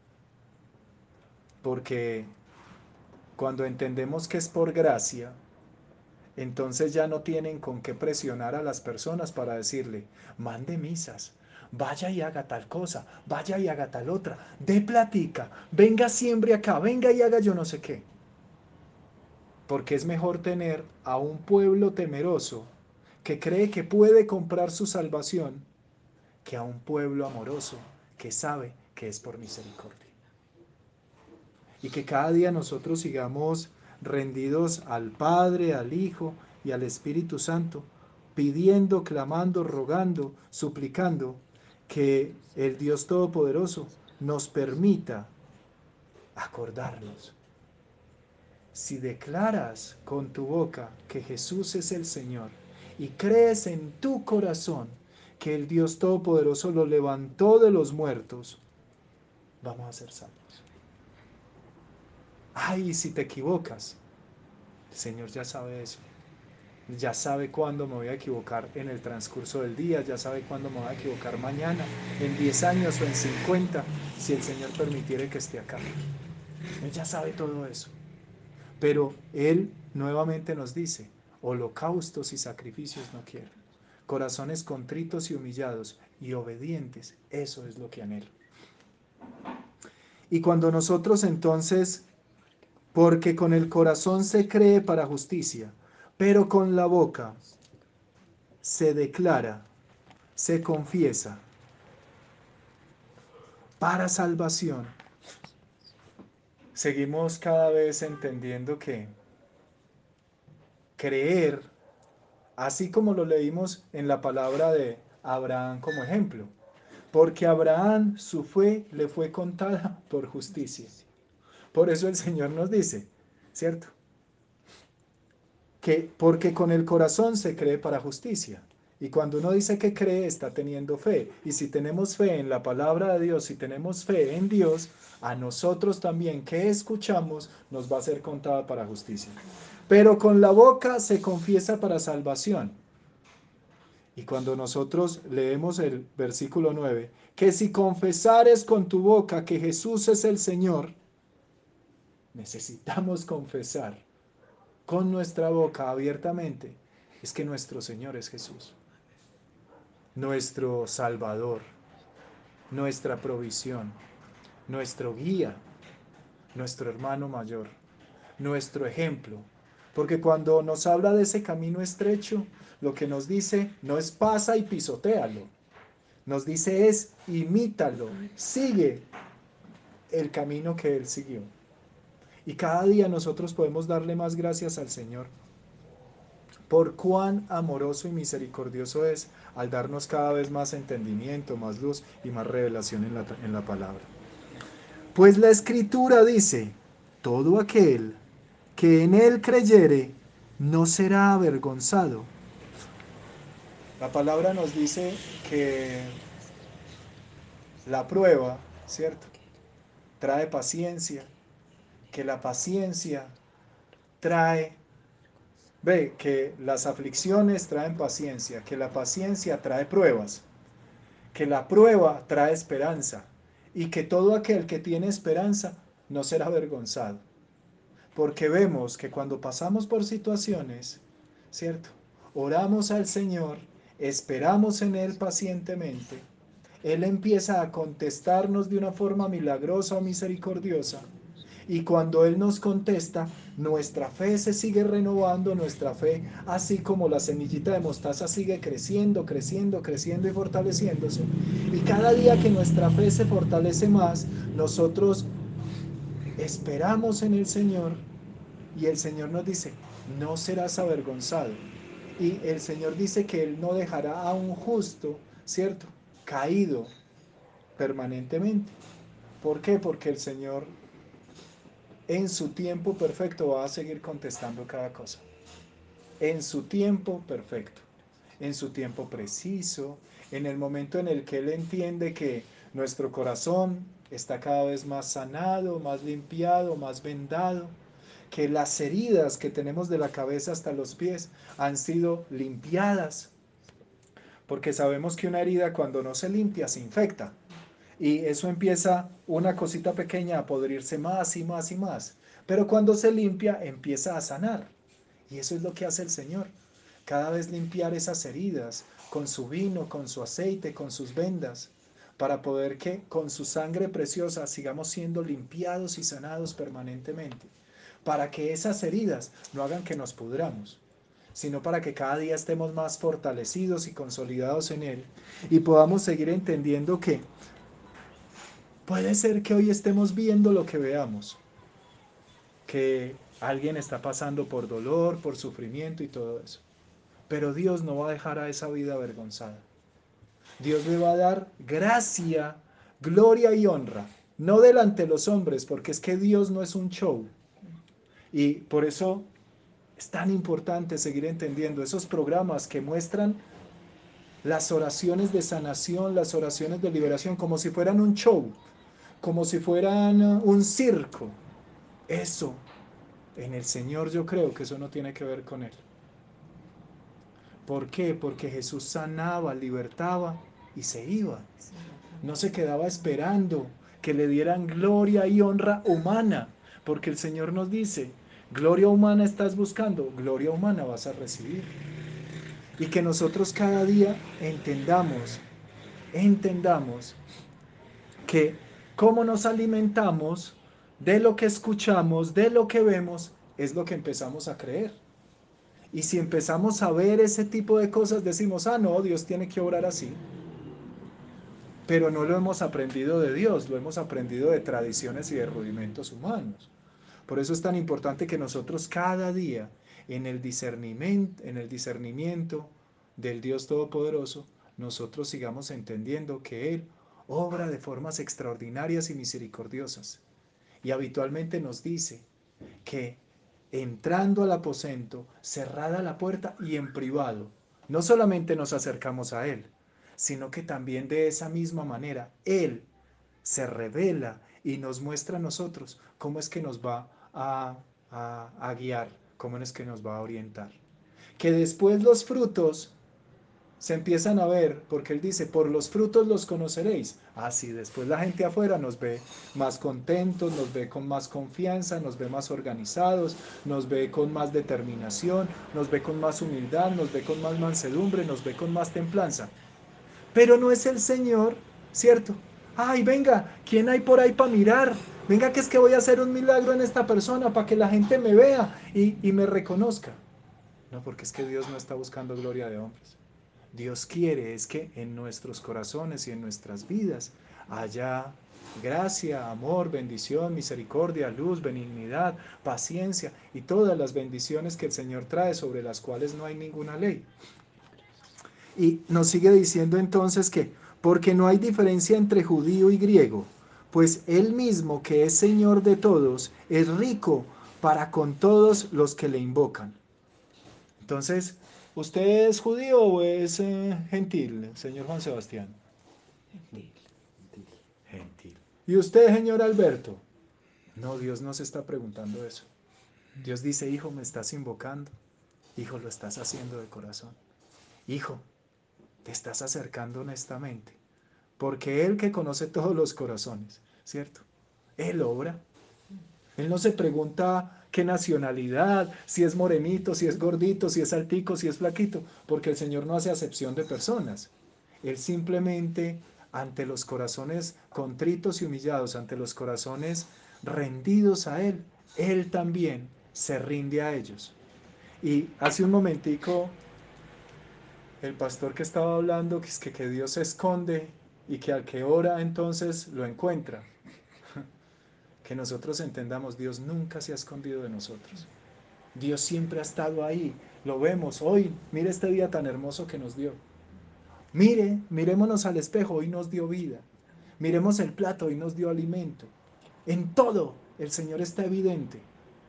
porque cuando entendemos que es por gracia, entonces ya no tienen con qué presionar a las personas para decirle, mande misas, vaya y haga tal cosa, vaya y haga tal otra, dé platica, venga siempre acá, venga y haga yo no sé qué. Porque es mejor tener a un pueblo temeroso que cree que puede comprar su salvación que a un pueblo amoroso que sabe que es por misericordia. Y que cada día nosotros sigamos rendidos al Padre, al Hijo y al Espíritu Santo, pidiendo, clamando, rogando, suplicando que el Dios Todopoderoso nos permita acordarnos. Si declaras con tu boca que Jesús es el Señor y crees en tu corazón que el Dios Todopoderoso lo levantó de los muertos, vamos a ser salvos. Ay, si te equivocas, el Señor ya sabe eso. Ya sabe cuándo me voy a equivocar en el transcurso del día, ya sabe cuándo me voy a equivocar mañana, en diez años o en cincuenta, si el Señor permitiere que esté acá. Él ya sabe todo eso. Pero Él nuevamente nos dice, holocaustos y sacrificios no quiero. Corazones contritos y humillados y obedientes, eso es lo que anhelo. Y cuando nosotros entonces, porque con el corazón se cree para justicia, pero con la boca se declara, se confiesa para salvación, seguimos cada vez entendiendo que creer, así como lo leímos en la palabra de Abraham como ejemplo, porque a Abraham su fe le fue contada por justicia. Por eso el Señor nos dice, ¿cierto? Que porque con el corazón se cree para justicia. Y cuando uno dice que cree, está teniendo fe. Y si tenemos fe en la palabra de Dios, si tenemos fe en Dios, a nosotros también que escuchamos nos va a ser contada para justicia. Pero con la boca se confiesa para salvación. Y cuando nosotros leemos el versículo nueve, que si confesares con tu boca que Jesús es el Señor, necesitamos confesar con nuestra boca abiertamente, es que nuestro Señor es Jesús, nuestro Salvador, nuestra provisión, nuestro guía, nuestro hermano mayor, nuestro ejemplo. Porque cuando nos habla de ese camino estrecho, lo que nos dice no es pasa y pisotéalo, nos dice es imítalo, sigue el camino que Él siguió. Y cada día nosotros podemos darle más gracias al Señor por cuán amoroso y misericordioso es al darnos cada vez más entendimiento, más luz y más revelación en la, en la palabra. Pues la Escritura dice, todo aquel que en Él creyere no será avergonzado. La palabra nos dice que la prueba, ¿cierto?, trae paciencia, que la paciencia trae, ve, que las aflicciones traen paciencia, que la paciencia trae pruebas, que la prueba trae esperanza y que todo aquel que tiene esperanza no será avergonzado. Porque vemos que cuando pasamos por situaciones, ¿cierto? Oramos al Señor, esperamos en Él pacientemente Él empieza a contestarnos de una forma milagrosa o misericordiosa. Y cuando Él nos contesta, nuestra fe se sigue renovando, nuestra fe, así como la semillita de mostaza, sigue creciendo, creciendo, creciendo y fortaleciéndose. Y cada día que nuestra fe se fortalece más, nosotros esperamos en el Señor y el Señor nos dice, no serás avergonzado. Y el Señor dice que Él no dejará a un justo, ¿cierto?, caído permanentemente. ¿Por qué? Porque el Señor en su tiempo perfecto va a seguir contestando cada cosa. En su tiempo perfecto, en su tiempo preciso, en el momento en el que Él entiende que nuestro corazón está cada vez más sanado, más limpiado, más vendado, que las heridas que tenemos de la cabeza hasta los pies han sido limpiadas, porque sabemos que una herida cuando no se limpia se infecta. Y eso empieza una cosita pequeña a podrirse más y más y más. Pero cuando se limpia empieza a sanar. Y eso es lo que hace el Señor. Cada vez limpiar esas heridas con su vino, con su aceite, con sus vendas, para poder que con su sangre preciosa sigamos siendo limpiados y sanados permanentemente. Para que esas heridas no hagan que nos pudramos, sino para que cada día estemos más fortalecidos y consolidados en Él y podamos seguir entendiendo que puede ser que hoy estemos viendo lo que veamos, que alguien está pasando por dolor, por sufrimiento y todo eso. Pero Dios no va a dejar a esa vida avergonzada. Dios le va a dar gracia, gloria y honra, no delante de los hombres, porque es que Dios no es un show. Y por eso es tan importante seguir entendiendo esos programas que muestran las oraciones de sanación, las oraciones de liberación, como si fueran un show, como si fueran un circo. Eso, en el Señor yo creo que eso no tiene que ver con Él. ¿Por qué? Porque Jesús sanaba, libertaba y se iba. No se quedaba esperando que le dieran gloria y honra humana, porque el Señor nos dice, gloria humana estás buscando, gloria humana vas a recibir. Y que nosotros cada día entendamos, entendamos que cómo nos alimentamos de lo que escuchamos, de lo que vemos, es lo que empezamos a creer. Y si empezamos a ver ese tipo de cosas, decimos, ah, no, Dios tiene que obrar así. Pero no lo hemos aprendido de Dios, lo hemos aprendido de tradiciones y de rudimentos humanos. Por eso es tan importante que nosotros cada día, en el discernimiento, en el discernimiento del Dios Todopoderoso, nosotros sigamos entendiendo que Él obra de formas extraordinarias y misericordiosas. Y habitualmente nos dice que entrando al aposento, cerrada la puerta y en privado, no solamente nos acercamos a Él, sino que también de esa misma manera Él se revela y nos muestra a nosotros cómo es que nos va a, a, a guiar, cómo es que nos va a orientar. Que después los frutos se empiezan a ver, porque Él dice, por los frutos los conoceréis. Así, ah, después la gente afuera nos ve más contentos, nos ve con más confianza, nos ve más organizados, nos ve con más determinación, nos ve con más humildad, nos ve con más mansedumbre, nos ve con más templanza. Pero no es el Señor, ¿cierto? Ay, venga, ¿quién hay por ahí para mirar? Venga, que es que voy a hacer un milagro en esta persona para que la gente me vea y, y me reconozca. No, porque es que Dios no está buscando gloria de hombres. Dios quiere es que en nuestros corazones y en nuestras vidas haya gracia, amor, bendición, misericordia, luz, benignidad, paciencia y todas las bendiciones que el Señor trae, sobre las cuales no hay ninguna ley. Y nos sigue diciendo entonces que, porque no hay diferencia entre judío y griego, pues Él mismo, que es Señor de todos, es rico para con todos los que le invocan. Entonces, ¿usted es judío o es eh, gentil, señor Juan Sebastián? Gentil. Gentil. ¿Y usted, señor Alberto? No, Dios no se está preguntando eso. Dios dice, hijo, me estás invocando. Hijo, lo estás haciendo de corazón. Hijo, te estás acercando honestamente. Porque Él que conoce todos los corazones, ¿cierto? Él obra. Él no se pregunta qué nacionalidad, si es morenito, si es gordito, si es altico, si es flaquito, porque el Señor no hace acepción de personas. Él simplemente ante los corazones contritos y humillados, ante los corazones rendidos a Él, Él también se rinde a ellos. Y hace un momentico, el pastor que estaba hablando, que es que, que Dios se esconde y que al que ora entonces lo encuentra. Que nosotros entendamos, Dios nunca se ha escondido de nosotros. Dios siempre ha estado ahí. Lo vemos hoy. Mire este día tan hermoso que nos dio. Mire, mirémonos al espejo, hoy nos dio vida. Miremos el plato, hoy nos dio alimento. En todo el Señor está evidente.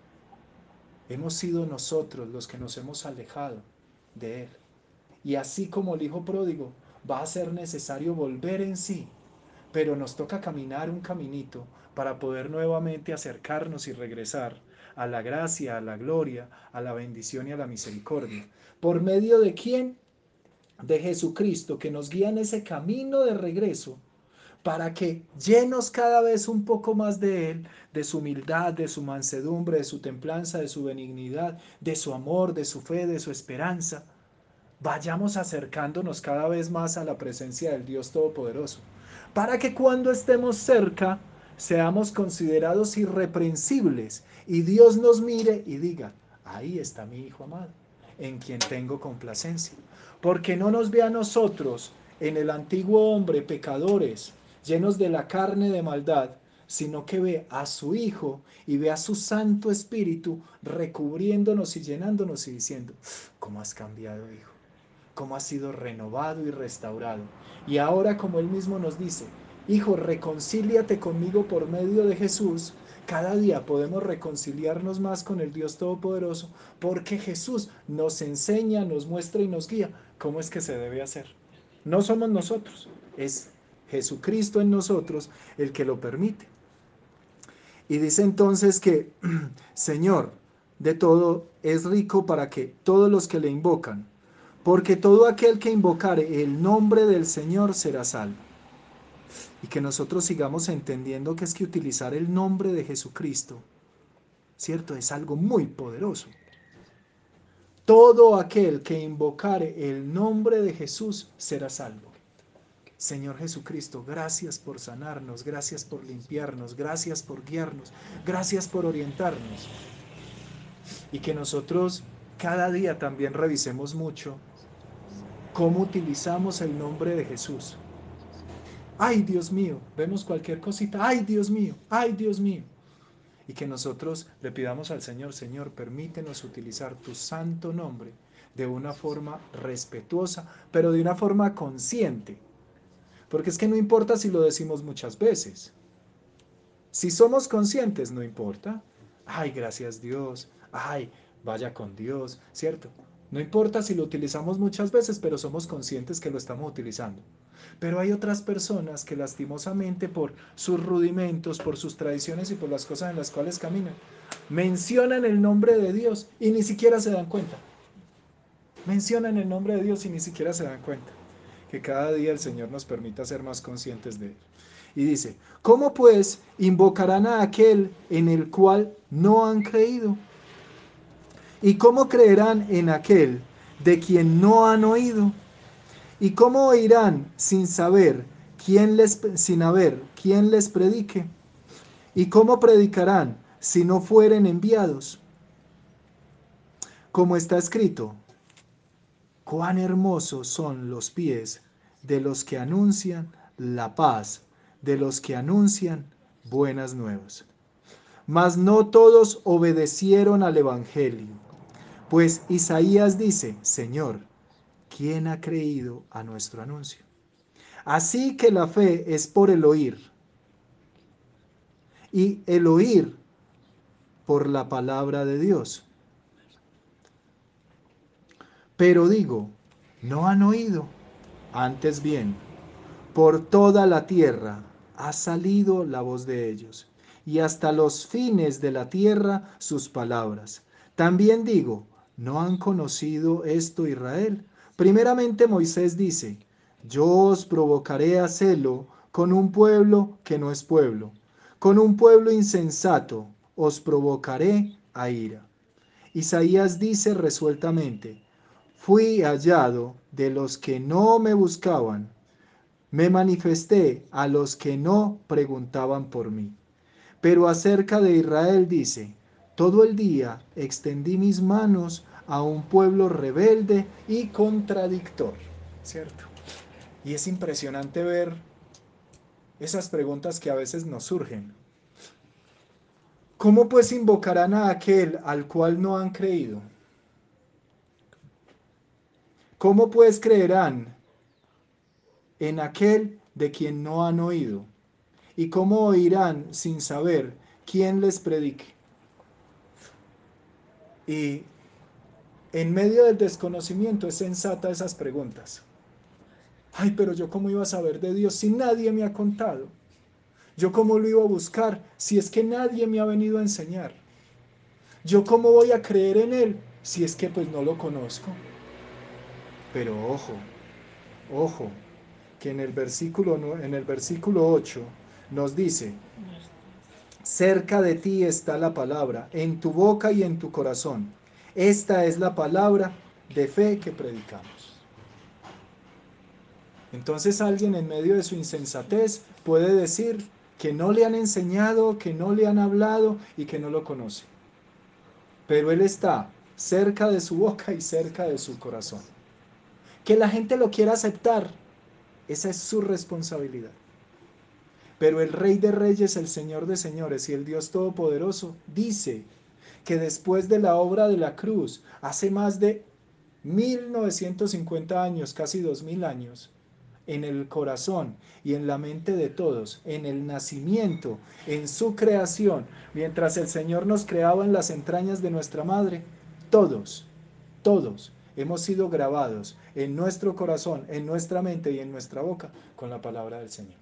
Hemos sido nosotros los que nos hemos alejado de Él. Y así como el Hijo pródigo, va a ser necesario volver en sí, pero nos toca caminar un caminito para poder nuevamente acercarnos y regresar a la gracia, a la gloria, a la bendición y a la misericordia. ¿Por medio de quién? De Jesucristo, que nos guía en ese camino de regreso, para que, llenos cada vez un poco más de Él, de su humildad, de su mansedumbre, de su templanza, de su benignidad, de su amor, de su fe, de su esperanza, vayamos acercándonos cada vez más a la presencia del Dios Todopoderoso, para que cuando estemos cerca seamos considerados irreprensibles y Dios nos mire y diga, ahí está mi Hijo amado, en quien tengo complacencia. Porque no nos ve a nosotros en el antiguo hombre pecadores, llenos de la carne de maldad, sino que ve a su Hijo y ve a su Santo Espíritu recubriéndonos y llenándonos y diciendo, ¿cómo has cambiado, Hijo? ¿Cómo has sido renovado y restaurado? Y ahora, como Él mismo nos dice, Hijo, reconcíliate conmigo por medio de Jesús. Cada día podemos reconciliarnos más con el Dios Todopoderoso porque Jesús nos enseña, nos muestra y nos guía cómo es que se debe hacer. No somos nosotros, es Jesucristo en nosotros el que lo permite. Y dice entonces que, Señor, de todo es rico para que todos los que le invocan, porque todo aquel que invocare el nombre del Señor será salvo. Y que nosotros sigamos entendiendo que es que utilizar el nombre de Jesucristo, ¿cierto? Es algo muy poderoso. Todo aquel que invocare el nombre de Jesús será salvo. Señor Jesucristo, gracias por sanarnos, gracias por limpiarnos, gracias por guiarnos, gracias por orientarnos. Y que nosotros cada día también revisemos mucho cómo utilizamos el nombre de Jesús. Ay, Dios mío, vemos cualquier cosita, ay, Dios mío, ay, Dios mío. Y que nosotros le pidamos al Señor, Señor, permítenos utilizar tu santo nombre de una forma respetuosa, pero de una forma consciente. Porque es que no importa si lo decimos muchas veces. Si somos conscientes, no importa. Ay, gracias Dios. Ay, vaya con Dios, ¿cierto? No importa si lo utilizamos muchas veces, pero somos conscientes que lo estamos utilizando. Pero hay otras personas que lastimosamente por sus rudimentos, por sus tradiciones y por las cosas en las cuales caminan, mencionan el nombre de Dios y ni siquiera se dan cuenta. Mencionan el nombre de Dios y ni siquiera se dan cuenta. Que cada día el Señor nos permita ser más conscientes de Él. Y dice, ¿cómo pues invocarán a aquel en el cual no han creído? ¿Y cómo creerán en aquel de quien no han oído? ¿Y cómo oirán sin saber quién les, sin haber quién les predique? ¿Y cómo predicarán si no fueren enviados? Como está escrito, cuán hermosos son los pies de los que anuncian la paz, de los que anuncian buenas nuevas. Mas no todos obedecieron al Evangelio, pues Isaías dice, Señor, ¿quién ha creído a nuestro anuncio? Así que la fe es por el oír, y el oír por la palabra de Dios. Pero digo, no han oído, antes bien, por toda la tierra ha salido la voz de ellos, y hasta los fines de la tierra sus palabras. También digo, ¿no han conocido esto Israel? Primeramente Moisés dice, yo os provocaré a celo con un pueblo que no es pueblo, con un pueblo insensato os provocaré a ira. Isaías dice resueltamente, fui hallado de los que no me buscaban, Me manifesté a los que no preguntaban por mí. Pero acerca de Israel dice, todo el día extendí mis manos a un pueblo rebelde y contradictor. ¿Cierto? Y es impresionante ver esas preguntas que a veces nos surgen. ¿Cómo pues invocarán a aquel al cual no han creído? ¿Cómo pues creerán en aquel de quien no han oído? ¿Y cómo oirán sin saber quién les predique? Y en medio del desconocimiento es sensata esas preguntas. Ay, pero yo cómo iba a saber de Dios si nadie me ha contado. Yo cómo lo iba a buscar si es que nadie me ha venido a enseñar. Yo cómo voy a creer en Él si es que pues no lo conozco. Pero ojo, ojo, que en el versículo, en el versículo ocho nos dice, cerca de ti está la palabra, en tu boca y en tu corazón. Esta es la palabra de fe que predicamos. Entonces alguien en medio de su insensatez puede decir que no le han enseñado, que no le han hablado y que no lo conoce. Pero Él está cerca de su boca y cerca de su corazón. Que la gente lo quiera aceptar, esa es su responsabilidad. Pero el Rey de Reyes, el Señor de Señores y el Dios Todopoderoso dice que después de la obra de la cruz, hace más de mil novecientos cincuenta años, casi dos mil años, en el corazón y en la mente de todos, en el nacimiento, en su creación, mientras el Señor nos creaba en las entrañas de nuestra madre, todos, todos hemos sido grabados en nuestro corazón, en nuestra mente y en nuestra boca con la palabra del Señor.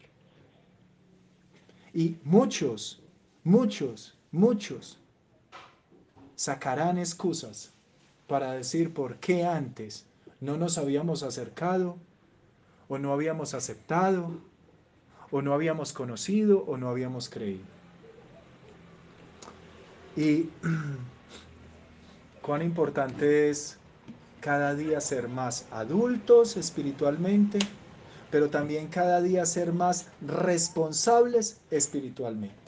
Y muchos, muchos, muchos sacarán excusas para decir por qué antes no nos habíamos acercado o no habíamos aceptado o no habíamos conocido o no habíamos creído. Y cuán importante es cada día ser más adultos espiritualmente, pero también cada día ser más responsables espiritualmente.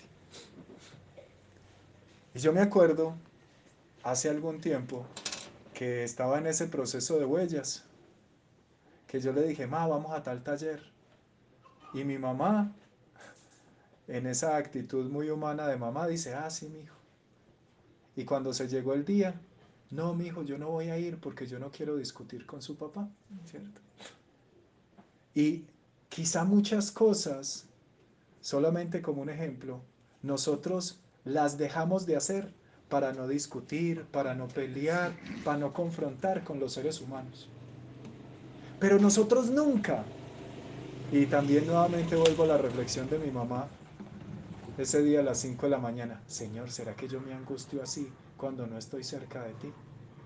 Y yo me acuerdo hace algún tiempo que estaba en ese proceso de huellas, que yo le dije, ma, vamos a tal taller. Y mi mamá, en esa actitud muy humana de mamá, dice, ah, sí, mijo. Y cuando se llegó el día, no, mijo, yo no voy a ir porque yo no quiero discutir con su papá, ¿cierto? Y quizá muchas cosas, solamente como un ejemplo, nosotros las dejamos de hacer para no discutir, para no pelear, para no confrontar con los seres humanos. Pero nosotros nunca, y también nuevamente vuelvo a la reflexión de mi mamá, ese día a las cinco de la mañana, Señor, ¿será que yo me angustio así cuando no estoy cerca de ti?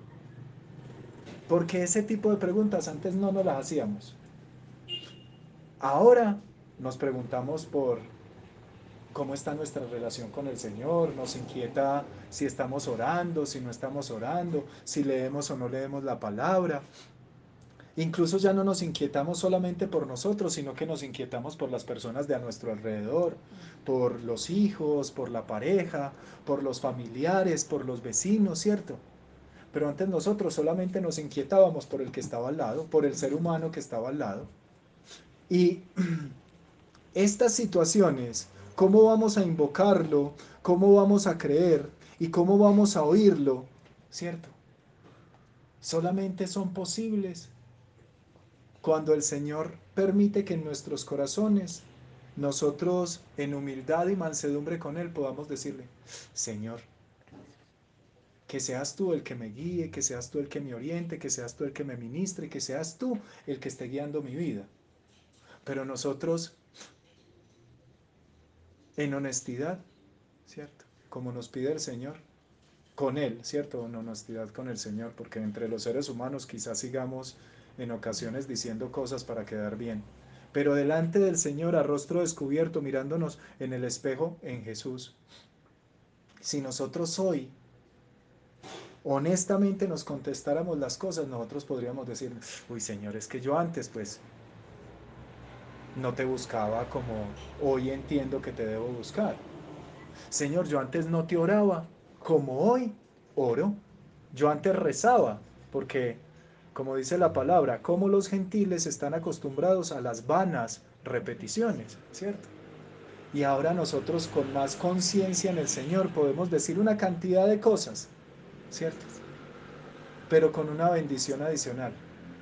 Porque ese tipo de preguntas antes no nos las hacíamos. Ahora nos preguntamos por cómo está nuestra relación con el Señor, nos inquieta si estamos orando, si no estamos orando, si leemos o no leemos la palabra. Incluso ya no nos inquietamos solamente por nosotros, sino que nos inquietamos por las personas de a nuestro alrededor, por los hijos, por la pareja, por los familiares, por los vecinos, ¿cierto? Pero antes nosotros solamente nos inquietábamos por el que estaba al lado, por el ser humano que estaba al lado. Y estas situaciones, ¿cómo vamos a invocarlo? ¿Cómo vamos a creer? ¿Y cómo vamos a oírlo? ¿Cierto? Solamente son posibles cuando el Señor permite que en nuestros corazones nosotros en humildad y mansedumbre con Él podamos decirle, Señor, que seas tú el que me guíe, que seas tú el que me oriente, que seas tú el que me ministre, que seas tú el que esté guiando mi vida. Pero nosotros en honestidad, ¿cierto? Como nos pide el Señor, con Él, ¿cierto? En honestidad con el Señor, porque entre los seres humanos quizás sigamos en ocasiones diciendo cosas para quedar bien. Pero delante del Señor, a rostro descubierto, mirándonos en el espejo en Jesús. Si nosotros hoy honestamente nos contestáramos las cosas, nosotros podríamos decir, uy Señor, es que yo antes pues no te buscaba como hoy entiendo que te debo buscar. Señor, yo antes no te oraba como hoy oro. Yo antes rezaba, porque, como dice la palabra, como los gentiles están acostumbrados a las vanas repeticiones, ¿cierto? Y ahora nosotros con más conciencia en el Señor podemos decir una cantidad de cosas, ¿cierto? Pero con una bendición adicional.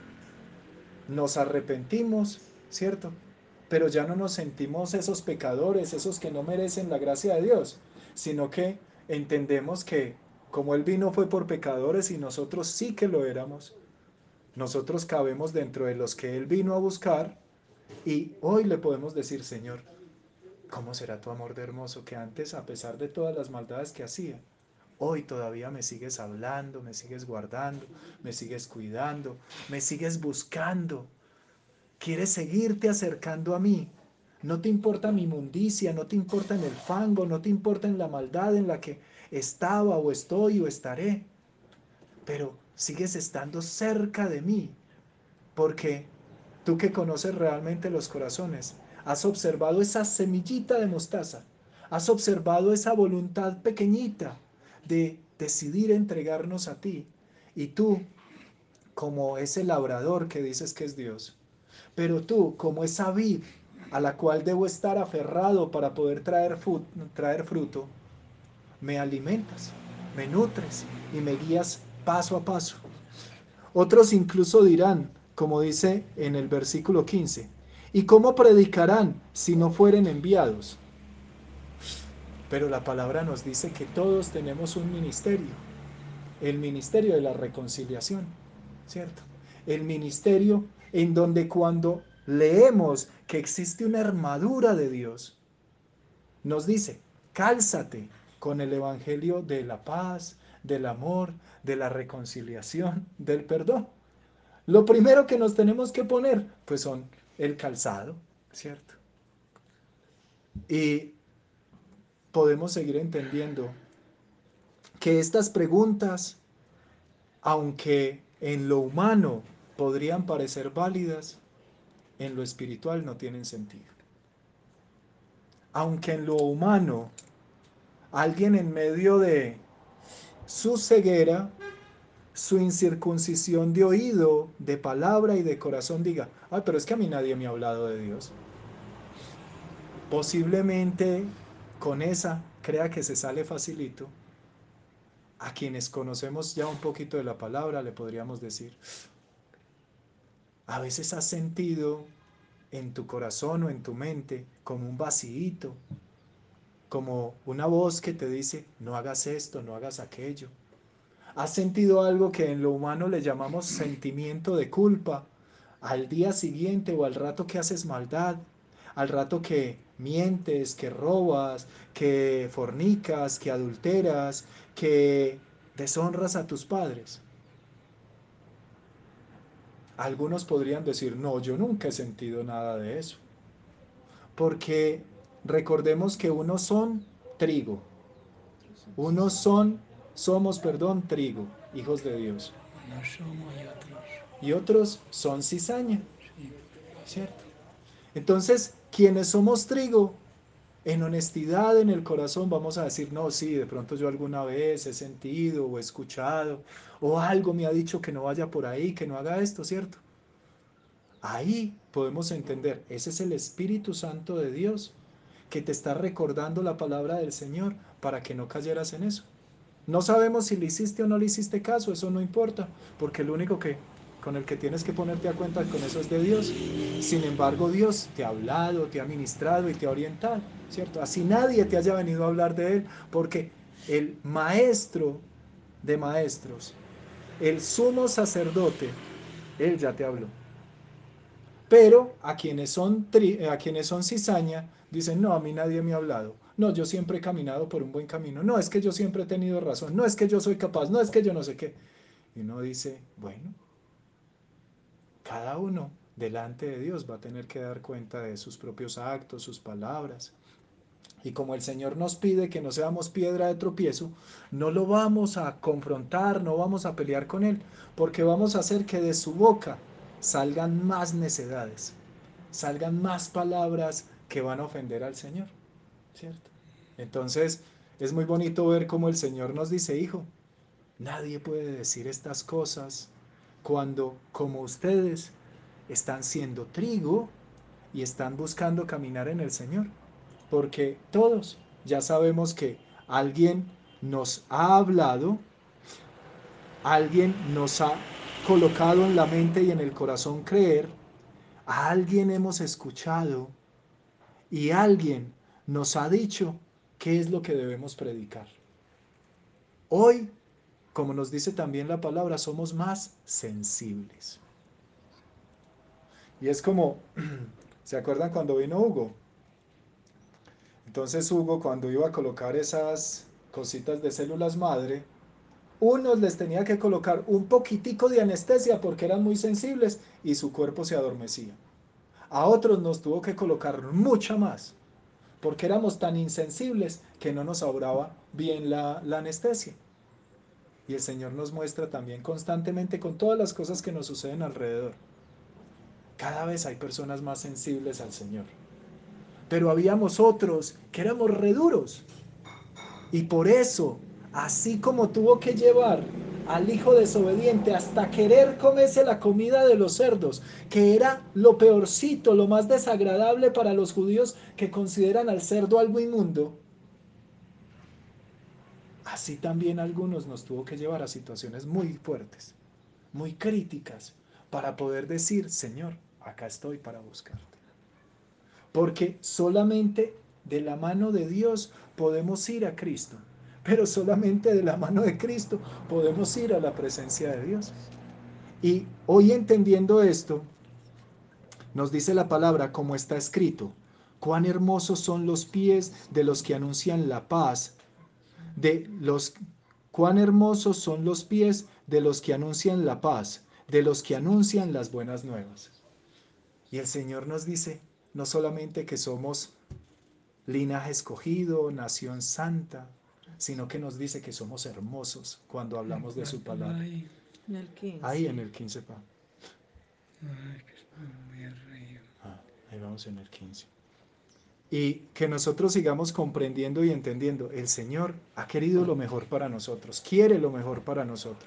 Nos arrepentimos, ¿cierto? Pero ya no nos sentimos esos pecadores, esos que no merecen la gracia de Dios, sino que entendemos que como Él vino fue por pecadores y nosotros sí que lo éramos. Nosotros cabemos dentro de los que Él vino a buscar y hoy le podemos decir, Señor, ¿cómo será tu amor de hermoso que antes, a pesar de todas las maldades que hacía, hoy todavía me sigues hablando, me sigues guardando, me sigues cuidando, me sigues buscando? Quieres seguirte acercando a mí. No te importa mi inmundicia, no te importa en el fango, no te importa en la maldad en la que estaba o estoy o estaré, pero sigues estando cerca de mí, porque tú que conoces realmente los corazones, has observado esa semillita de mostaza, has observado esa voluntad pequeñita de decidir entregarnos a ti, y tú, como ese labrador que dices que es Dios, pero tú, como esa vid a la cual debo estar aferrado para poder traer, fu- traer fruto, me alimentas, me nutres y me guías paso a paso. Otros incluso dirán, como dice en el versículo quince, ¿y cómo predicarán si no fueren enviados? Pero la palabra nos dice que todos tenemos un ministerio, el ministerio de la reconciliación, ¿cierto? El ministerio en donde cuando leemos que existe una armadura de Dios, nos dice, cálzate con el evangelio de la paz, del amor, de la reconciliación, del perdón. Lo primero que nos tenemos que poner, pues son el calzado, ¿cierto? Y podemos seguir entendiendo que estas preguntas, aunque en lo humano podrían parecer válidas, en lo espiritual no tienen sentido. Aunque en lo humano alguien en medio de su ceguera, su incircuncisión de oído, de palabra y de corazón diga, ay, pero es que a mí nadie me ha hablado de Dios. Posiblemente con esa crea que se sale facilito. A quienes conocemos ya un poquito de la palabra le podríamos decir, a veces has sentido en tu corazón o en tu mente como un vacío, como una voz que te dice, no hagas esto, no hagas aquello. ¿Has sentido algo que en lo humano le llamamos sentimiento de culpa? Al día siguiente o al rato que haces maldad, al rato que mientes, que robas, que fornicas, que adulteras, que deshonras a tus padres. Algunos podrían decir, no, yo nunca he sentido nada de eso. Porque recordemos que unos son trigo, unos son, somos, perdón, trigo, hijos de Dios. Unos somos y otros. Y otros son cizaña, Sí. ¿cierto? Entonces, quienes somos trigo, en honestidad en el corazón vamos a decir, no, sí, de pronto yo alguna vez he sentido o he escuchado o algo me ha dicho que no vaya por ahí, que no haga esto, ¿cierto? Ahí podemos entender, ese es el Espíritu Santo de Dios que te está recordando la palabra del Señor para que no cayeras en eso. No sabemos si le hiciste o no le hiciste caso, eso no importa, porque el único que con el que tienes que ponerte a cuenta con eso es de Dios. Sin embargo, Dios te ha hablado, te ha ministrado y te ha orientado, ¿cierto? Así nadie te haya venido a hablar de Él, porque el maestro de maestros, el sumo sacerdote, Él ya te habló. Pero a quienes son, tri, a quienes son cizaña, dicen, no, a mí nadie me ha hablado. No, yo siempre he caminado por un buen camino. No, es que yo siempre he tenido razón. No, es que yo soy capaz. No, es que yo no sé qué. Y uno dice, bueno, cada uno delante de Dios va a tener que dar cuenta de sus propios actos, sus palabras. Y como el Señor nos pide que no seamos piedra de tropiezo, no lo vamos a confrontar, no vamos a pelear con Él, porque vamos a hacer que de su boca salgan más necedades. salgan más palabras que van a ofender al Señor, ¿cierto? Entonces, es muy bonito ver cómo el Señor nos dice, hijo, nadie puede decir estas cosas cuando, como ustedes, están siendo trigo y están buscando caminar en el Señor. Porque todos ya sabemos que alguien nos ha hablado, alguien nos ha colocado en la mente y en el corazón creer, a alguien hemos escuchado y alguien nos ha dicho qué es lo que debemos predicar. Hoy, como nos dice también la palabra, somos más sensibles. Y es como, ¿se acuerdan cuando vino Hugo? Entonces Hugo, cuando iba a colocar esas cositas de células madre, unos les tenía que colocar un poquitico de anestesia porque eran muy sensibles y su cuerpo se adormecía. A otros nos tuvo que colocar mucha más porque éramos tan insensibles que no nos obraba bien la, la anestesia. Y el Señor nos muestra también constantemente con todas las cosas que nos suceden alrededor. Cada vez hay personas más sensibles al Señor. Pero habíamos otros que éramos reduros. Y por eso, así como tuvo que llevar al hijo desobediente hasta querer comerse la comida de los cerdos, que era lo peorcito, lo más desagradable para los judíos que consideran al cerdo algo inmundo, así también algunos nos tuvo que llevar a situaciones muy fuertes, muy críticas, para poder decir, Señor, acá estoy para buscarte. Porque solamente de la mano de Dios podemos ir a Cristo, pero solamente de la mano de Cristo podemos ir a la presencia de Dios. Y hoy entendiendo esto, nos dice la palabra como está escrito, cuán hermosos son los pies de los que anuncian la paz, de los cuán hermosos son los pies de los que anuncian la paz, de los que anuncian las buenas nuevas. Y el Señor nos dice no solamente que somos linaje escogido, nación santa, sino que nos dice que somos hermosos cuando ¿En hablamos de cuál su va palabra. ahí? En el quince. Ahí en el quince, pa. Ay, que estoy muy arriba. Ah, ahí vamos en el quince. Y que nosotros sigamos comprendiendo y entendiendo, el Señor ha querido lo mejor para nosotros, quiere lo mejor para nosotros.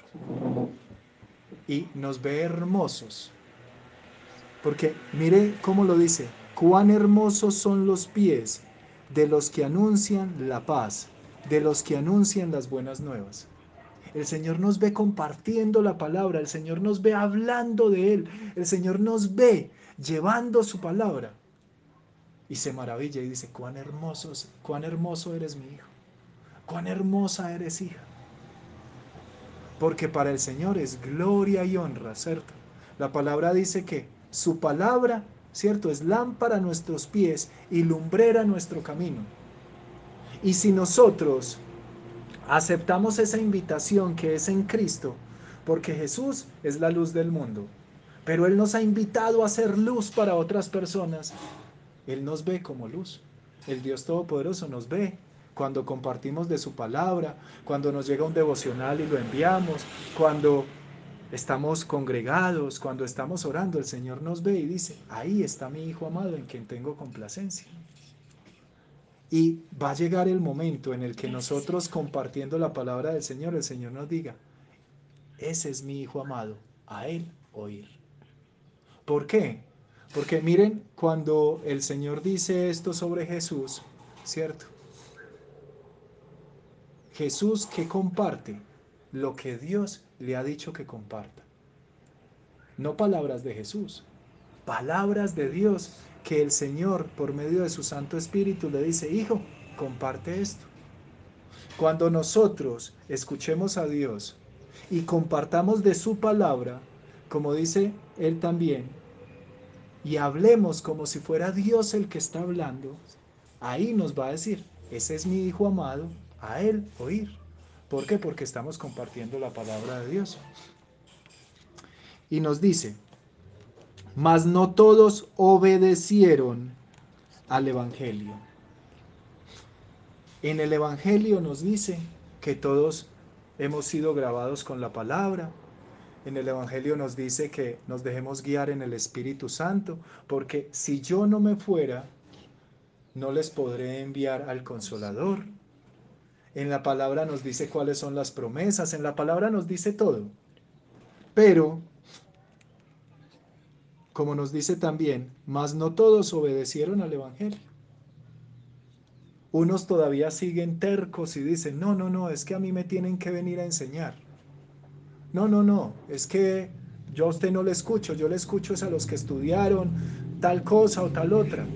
Y nos ve hermosos. Porque mire cómo lo dice, cuán hermosos son los pies de los que anuncian la paz, de los que anuncian las buenas nuevas. El Señor nos ve compartiendo la palabra, el Señor nos ve hablando de Él, el Señor nos ve llevando su palabra. Y se maravilla y dice, cuán hermosos, cuán hermoso eres mi hijo, cuán hermosa eres hija. Porque para el Señor es gloria y honra, ¿cierto? La palabra dice que su palabra, ¿cierto? Es lámpara a nuestros pies y lumbrera a nuestro camino. Y si nosotros aceptamos esa invitación que es en Cristo, porque Jesús es la luz del mundo, pero Él nos ha invitado a ser luz para otras personas, Él nos ve como luz. El Dios Todopoderoso nos ve cuando compartimos de su palabra, cuando nos llega un devocional y lo enviamos, cuando estamos congregados, cuando estamos orando, el Señor nos ve y dice, ahí está mi Hijo amado en quien tengo complacencia. Y va a llegar el momento en el que Gracias, nosotros Señor. compartiendo la palabra del Señor, el Señor nos diga, ese es mi Hijo amado, a Él oír. ¿Por qué? Porque miren, cuando el Señor dice esto sobre Jesús, ¿cierto? Jesús que comparte lo que Dios le ha dicho que comparta. No palabras de Jesús, palabras de Dios que el Señor por medio de su Santo Espíritu le dice, hijo, comparte esto. Cuando nosotros escuchemos a Dios y compartamos de su palabra, como dice él también, y hablemos como si fuera Dios el que está hablando, ahí nos va a decir, ese es mi hijo amado, a él oír. ¿Por qué? Porque estamos compartiendo la palabra de Dios. Y nos dice, mas no todos obedecieron al Evangelio. En el Evangelio nos dice que todos hemos sido grabados con la palabra, en el Evangelio nos dice que nos dejemos guiar en el Espíritu Santo, porque si yo no me fuera, no les podré enviar al Consolador. En la palabra nos dice cuáles son las promesas, en la palabra nos dice todo. Pero, como nos dice también, mas no todos obedecieron al Evangelio. Unos todavía siguen tercos y dicen, no, no, no, es que a mí me tienen que venir a enseñar. No, no, no, es que yo a usted no le escucho, yo le escucho es a los que estudiaron tal cosa o tal otra.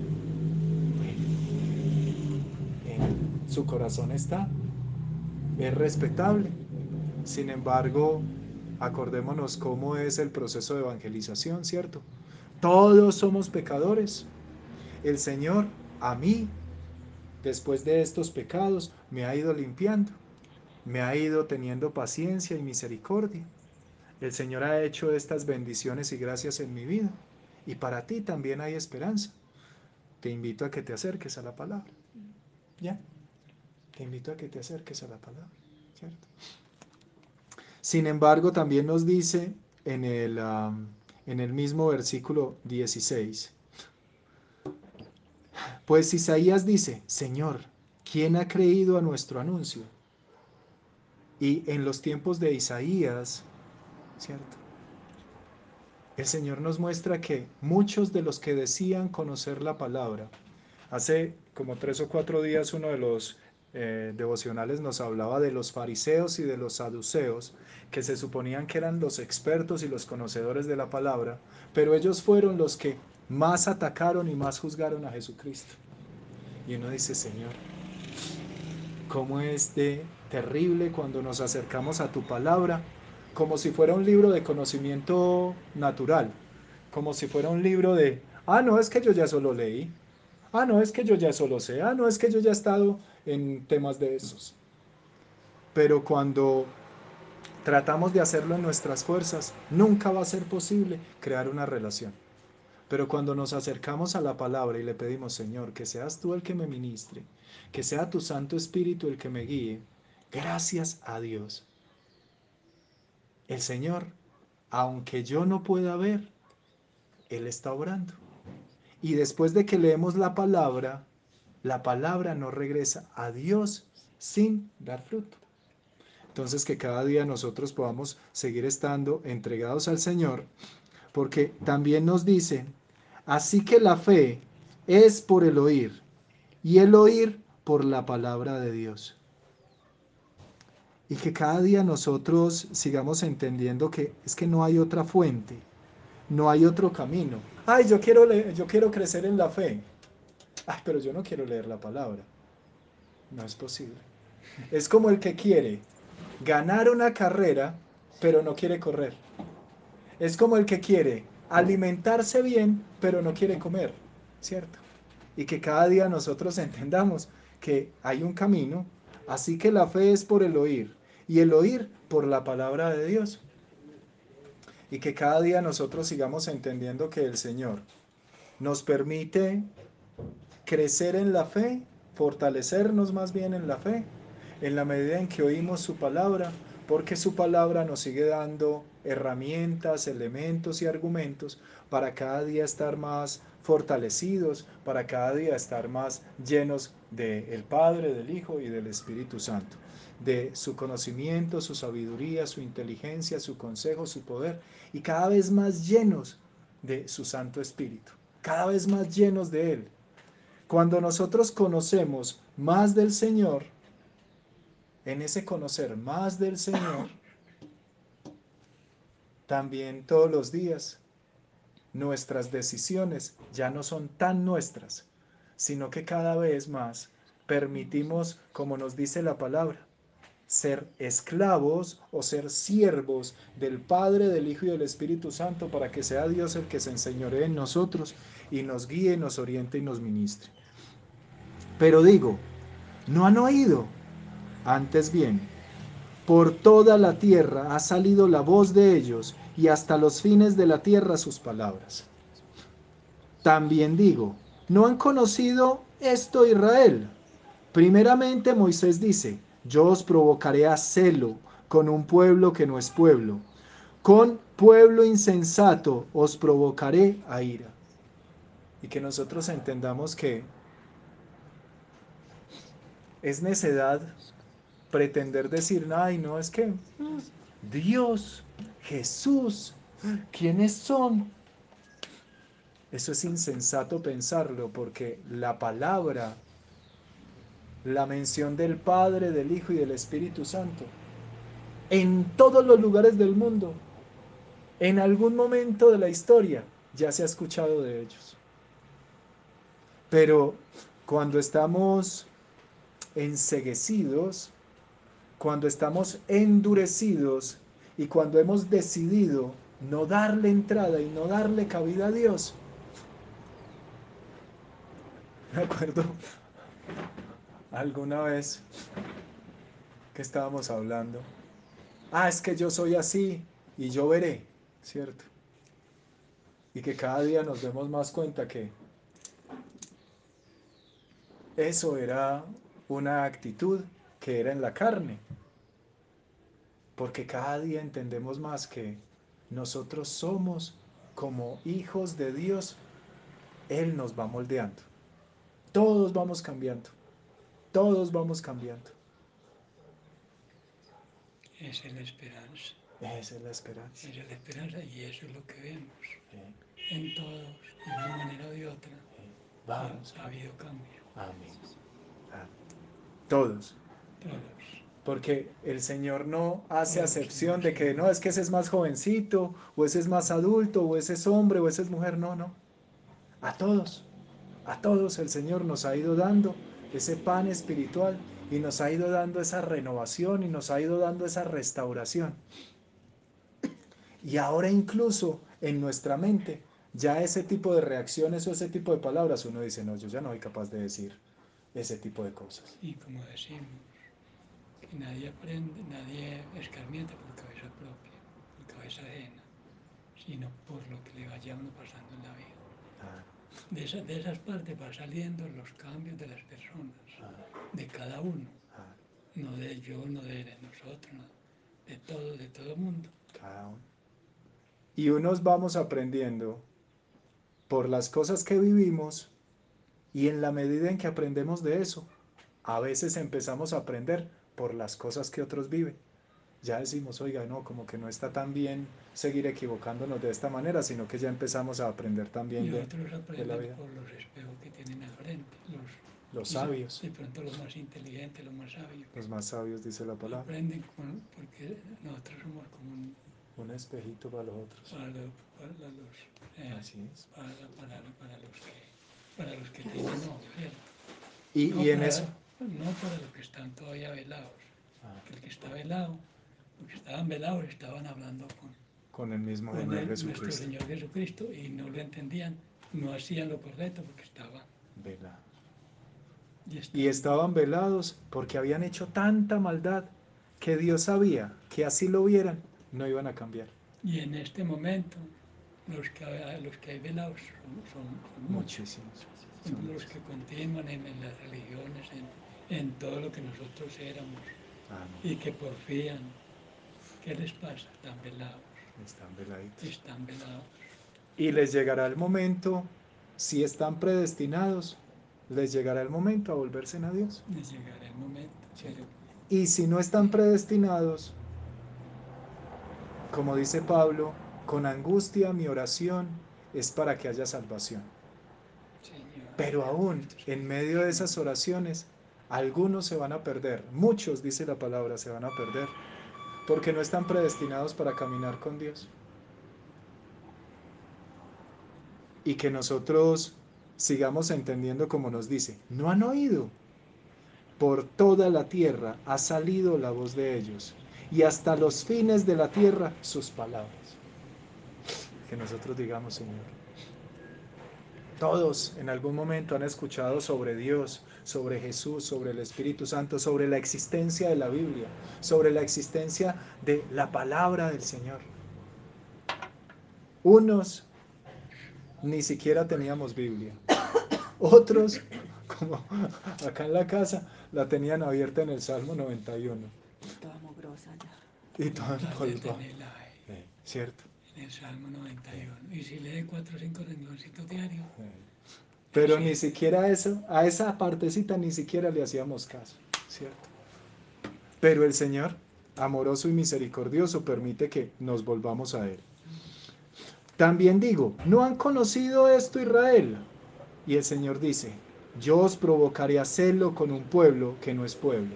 En su corazón está, es respetable. Sin embargo, acordémonos cómo es el proceso de evangelización, ¿cierto? Todos somos pecadores. El Señor a mí, después de estos pecados, me ha ido limpiando, me ha ido teniendo paciencia y misericordia. El Señor ha hecho estas bendiciones y gracias en mi vida. Y para ti también hay esperanza. Te invito a que te acerques a la palabra. ¿Ya? Te invito a que te acerques a la palabra. ¿Cierto? Sin embargo, también nos dice en el, um, en el mismo versículo dieciséis, pues Isaías dice, Señor, ¿quién ha creído a nuestro anuncio? Y en los tiempos de Isaías, ¿cierto? El Señor nos muestra que muchos de los que decían conocer la palabra, hace como tres o cuatro días uno de los eh, devocionales nos hablaba de los fariseos y de los saduceos, que se suponían que eran los expertos y los conocedores de la palabra, pero ellos fueron los que más atacaron y más juzgaron a Jesucristo. Y uno dice, Señor, cómo es de terrible cuando nos acercamos a tu palabra, como si fuera un libro de conocimiento natural, como si fuera un libro de, ah, no, es que yo ya solo leí, ah, no, es que yo ya solo sé, ah, no, es que yo ya he estado en temas de esos. Pero cuando tratamos de hacerlo en nuestras fuerzas, nunca va a ser posible crear una relación. Pero cuando nos acercamos a la palabra y le pedimos, Señor, que seas tú el que me ministre, que sea tu Santo Espíritu el que me guíe, gracias a Dios. El Señor, aunque yo no pueda ver, Él está obrando. Y después de que leemos la palabra, la palabra no regresa a Dios sin dar fruto. Entonces que cada día nosotros podamos seguir estando entregados al Señor, porque también nos dice, así que la fe es por el oír, y el oír por la palabra de Dios. Y que cada día nosotros sigamos entendiendo que es que no hay otra fuente, no hay otro camino. Ay, yo quiero, leer, yo quiero crecer en la fe. Ay, pero yo no quiero leer la palabra. No es posible. Es como el que quiere ganar una carrera, pero no quiere correr. Es como el que quiere alimentarse bien, pero no quiere comer, ¿cierto? Y que cada día nosotros entendamos que hay un camino, así que la fe es por el oír, y el oír por la palabra de Dios. Y que cada día nosotros sigamos entendiendo que el Señor nos permite crecer en la fe, fortalecernos más bien en la fe, en la medida en que oímos su palabra, porque su palabra nos sigue dando herramientas, elementos y argumentos para cada día estar más fortalecidos, para cada día estar más llenos del Padre, del Hijo y del Espíritu Santo, de su conocimiento, su sabiduría, su inteligencia, su consejo, su poder, y cada vez más llenos de su Santo Espíritu, cada vez más llenos de Él. Cuando nosotros conocemos más del Señor, en ese conocer más del Señor, también todos los días nuestras decisiones ya no son tan nuestras, sino que cada vez más permitimos, como nos dice la palabra, ser esclavos o ser siervos del Padre, del Hijo y del Espíritu Santo para que sea Dios el que se enseñoree en nosotros y nos guíe, nos oriente y nos ministre. Pero digo, ¿no han oído? Antes bien, por toda la tierra ha salido la voz de ellos, y hasta los fines de la tierra sus palabras. También digo, ¿no han conocido esto Israel? Primeramente Moisés dice, yo os provocaré a celo con un pueblo que no es pueblo, Con pueblo insensato os provocaré a ira. Y que nosotros entendamos que es necedad pretender decir, ay, no, es que Dios, Jesús, ¿quiénes son? Eso es insensato pensarlo, porque la palabra, la mención del Padre, del Hijo y del Espíritu Santo, en todos los lugares del mundo, en algún momento de la historia, ya se ha escuchado de ellos. Pero cuando estamos enceguecidos, cuando estamos endurecidos y cuando hemos decidido no darle entrada y no darle cabida a Dios, me acuerdo alguna vez que estábamos hablando, ah, es que yo soy así y yo veré, ¿cierto? Y que cada día nos demos más cuenta que eso era una actitud que era en la carne, porque cada día entendemos más que nosotros somos como hijos de Dios. Él nos va moldeando, todos vamos cambiando, todos vamos cambiando. Esa es la esperanza. Esa es la esperanza. Esa es la esperanza y eso es lo que vemos Eh, en todos, de una manera o de otra. eh, Ha, Vamos. ha habido cambio. Amén. Ah, todos. Todos. Porque el Señor no hace Todos acepción hemos de que sido. no, es que ese es más jovencito, o ese es más adulto, o ese es hombre, o ese es mujer. No, no. A todos. A todos el Señor nos ha ido dando ese pan espiritual y nos ha ido dando esa renovación y nos ha ido dando esa restauración. Y ahora incluso en nuestra mente, ya ese tipo de reacciones o ese tipo de palabras, uno dice, no, yo ya no soy capaz de decir ese tipo de cosas. Y como decimos, que nadie aprende, nadie escarmienta por cabeza propia, por cabeza ajena, sino por lo que le vaya uno pasando en la vida. Ah, De, esa, de esas partes va saliendo los cambios de las personas, ah, de cada uno, ah, no de yo, no de nosotros, no, de todo, de todo el mundo. cada uno. Y unos vamos aprendiendo por las cosas que vivimos y en la medida en que aprendemos de eso, a veces empezamos a aprender por las cosas que otros viven. Ya decimos, oiga, no, como que no está tan bien seguir equivocándonos de esta manera, sino que ya empezamos a aprender también Y de, otros de la aprenden vida. por los espejos que tienen al frente, los, Los quizá, sabios, de pronto los más inteligentes, los más sabios, los más sabios, dice la palabra. aprenden con, porque nosotros somos como un, Un espejito para los otros. para, lo- para los, eh, Así es. para, para, para los que, para los que tienen ojo, ¿cierto? Y, No y en eso, para, no para los que están todavía velados, ah, que el que está velado, los que estaban velados estaban hablando con, con el mismo con Señor el, nuestro Jesucristo. Señor Jesucristo y no lo entendían, no hacían lo correcto porque estaban Vela. y Y están. estaban velados porque habían hecho tanta maldad que Dios sabía que así lo vieran, no iban a cambiar. Y en este momento los que, los que hay velados son, son, son muchos, Muchísimos. son Son los muchos. que continúan en, en las religiones, en, en todo lo que nosotros éramos Amén. y que porfían. ¿Qué les pasa? Están velados, Están veladitos. están velados. Y les llegará el momento, si están predestinados, les llegará el momento a volverse a Dios. Les llegará el momento, ¿Cierto? pero Y si no están sí, predestinados, como dice Pablo, con angustia mi oración es para que haya salvación. Señor, Pero aún nuestro en Señor medio de esas Jesús. oraciones, algunos se van a perder, muchos, dice la palabra, se van a perder, porque no están predestinados para caminar con Dios. Y que nosotros sigamos entendiendo como nos dice, no han oído, por toda la tierra ha salido la voz de ellos, y hasta los fines de la tierra sus palabras. Que nosotros digamos, Señor, todos en algún momento han escuchado sobre Dios, sobre Jesús, sobre el Espíritu Santo, sobre la existencia de la Biblia, sobre la existencia de la palabra del Señor. Unos ni siquiera teníamos Biblia. Otros, como acá en la casa, la tenían abierta en el Salmo noventa y uno. Toda mugrosa ya. Y todo Tal de empolvado. tenerla ahí. ¿cierto? en el Salmo noventa y uno. Y si lee cuatro o cinco rengloncitos diarios, Pero así ni es. siquiera eso, a esa partecita ni siquiera le hacíamos caso, ¿cierto? Pero el Señor, amoroso y misericordioso, permite que nos volvamos a Él. También digo, ¿no han conocido esto Israel? Y el Señor dice, yo os provocaré a celo con un pueblo que no es pueblo.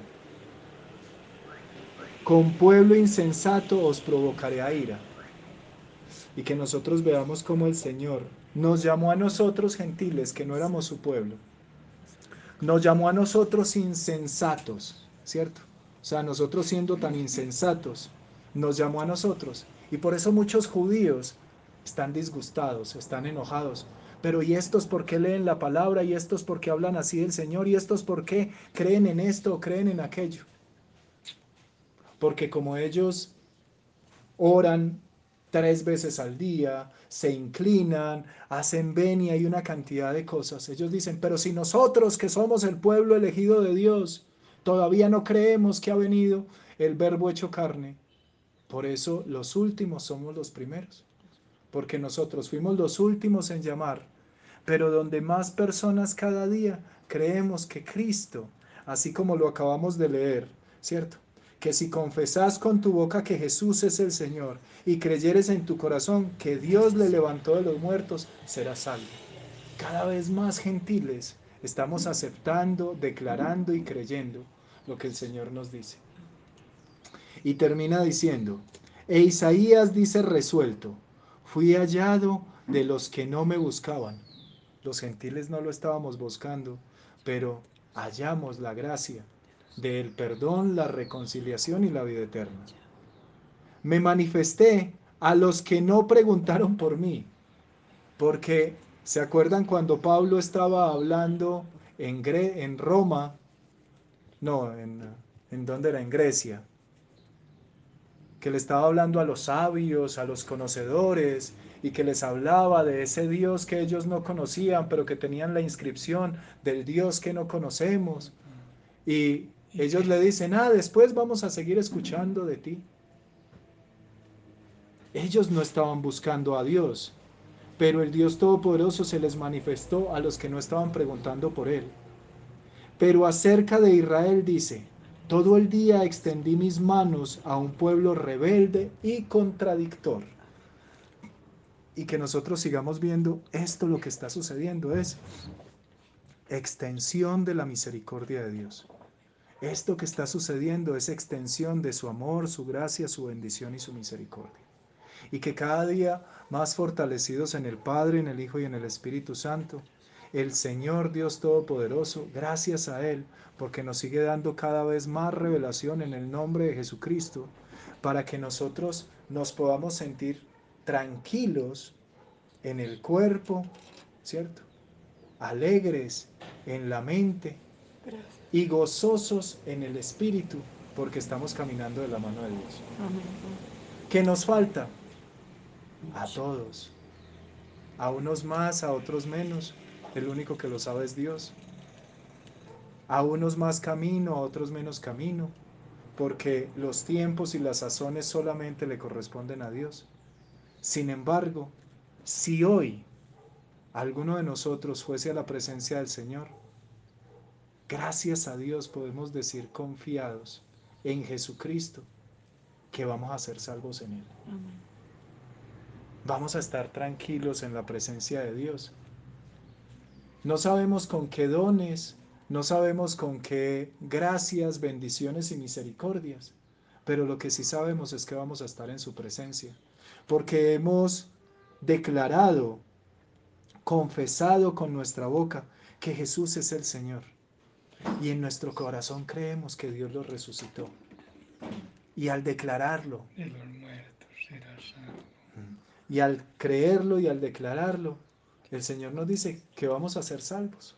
Con pueblo insensato os provocaré a ira. Y que nosotros veamos cómo el Señor nos llamó a nosotros gentiles, que no éramos su pueblo. Nos llamó a nosotros insensatos, ¿cierto? O sea, nosotros siendo tan insensatos, nos llamó a nosotros. Y por eso muchos judíos están disgustados, están enojados. Pero ¿y estos por qué leen la palabra? ¿Y estos por qué hablan así del Señor? ¿Y estos por qué creen en esto o creen en aquello? Porque como ellos oran tres veces al día, se inclinan, hacen venia y una cantidad de cosas. Ellos dicen, pero si nosotros que somos el pueblo elegido de Dios, todavía no creemos que ha venido el verbo hecho carne, por eso los últimos somos los primeros, porque nosotros fuimos los últimos en llamar, pero donde más personas cada día creemos que Cristo, así como lo acabamos de leer, ¿cierto? Que si confesás con tu boca que Jesús es el Señor y creyeres en tu corazón que Dios le levantó de los muertos, serás salvo. Cada vez más gentiles estamos aceptando, declarando y creyendo lo que el Señor nos dice. Y termina diciendo, e Isaías dice resuelto, fui hallado de los que no me buscaban. Los gentiles no lo estábamos buscando, pero hallamos la gracia del perdón, la reconciliación y la vida eterna. Me manifesté a los que no preguntaron por mí, porque ¿se acuerdan cuando Pablo estaba hablando en, Gre en Roma? No, en, ¿en dónde era? En Grecia. Que le estaba hablando a los sabios, a los conocedores, y que les hablaba de ese Dios que ellos no conocían, pero que tenían la inscripción del Dios que no conocemos. Y ellos le dicen, ah, después vamos a seguir escuchando de ti. Ellos no estaban buscando a Dios, pero el Dios Todopoderoso se les manifestó a los que no estaban preguntando por Él. Pero acerca de Israel dice, todo el día extendí mis manos a un pueblo rebelde y contradictor. Y que nosotros sigamos viendo esto, lo que está sucediendo es extensión de la misericordia de Dios. Esto que está sucediendo es extensión de su amor, su gracia, su bendición y su misericordia. Y que cada día más fortalecidos en el Padre, en el Hijo y en el Espíritu Santo, el Señor Dios Todopoderoso, gracias a Él, porque nos sigue dando cada vez más revelación en el nombre de Jesucristo, para que nosotros nos podamos sentir tranquilos en el cuerpo, ¿cierto? Alegres en la mente y gozosos en el espíritu, porque estamos caminando de la mano de Dios. ¿Qué nos falta? A todos. A unos más, a otros menos. El único que lo sabe es Dios. A unos más camino, a otros menos camino, porque los tiempos y las sazones solamente le corresponden a Dios. Sin embargo, si hoy alguno de nosotros fuese a la presencia del Señor, gracias a Dios podemos decir confiados en Jesucristo que vamos a ser salvos en Él. Amén. Vamos a estar tranquilos en la presencia de Dios. No sabemos con qué dones, no sabemos con qué gracias, bendiciones y misericordias, pero lo que sí sabemos es que vamos a estar en su presencia, porque hemos declarado, confesado con nuestra boca que Jesús es el Señor. Y en nuestro corazón creemos que Dios lo resucitó. Y al declararlo, de los muertos será salvo. y al creerlo y al declararlo, el Señor nos dice que vamos a ser salvos.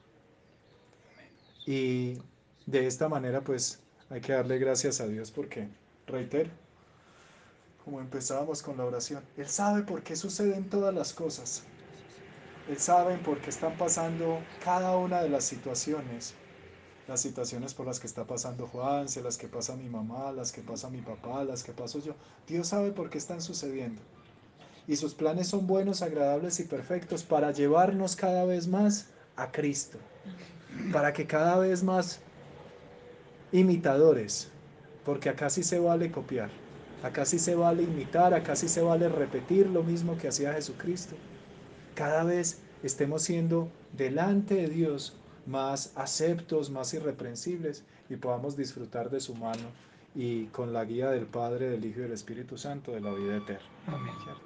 Y de esta manera pues hay que darle gracias a Dios porque, reitero, como empezábamos con la oración, Él sabe por qué suceden todas las cosas. Él sabe por qué están pasando cada una de las situaciones. las situaciones por las que está pasando Juanse, las que pasa mi mamá, las que pasa mi papá, las que paso yo. Dios sabe por qué están sucediendo. Y sus planes son buenos, agradables y perfectos para llevarnos cada vez más a Cristo. Para que cada vez más imitadores, porque acá sí se vale copiar, acá sí se vale imitar, acá sí se vale repetir lo mismo que hacía Jesucristo. Cada vez estemos siendo delante de Dios más aceptos, más irreprensibles y podamos disfrutar de su mano y con la guía del Padre, del Hijo y del Espíritu Santo de la vida eterna. Amén. ¿Cierto?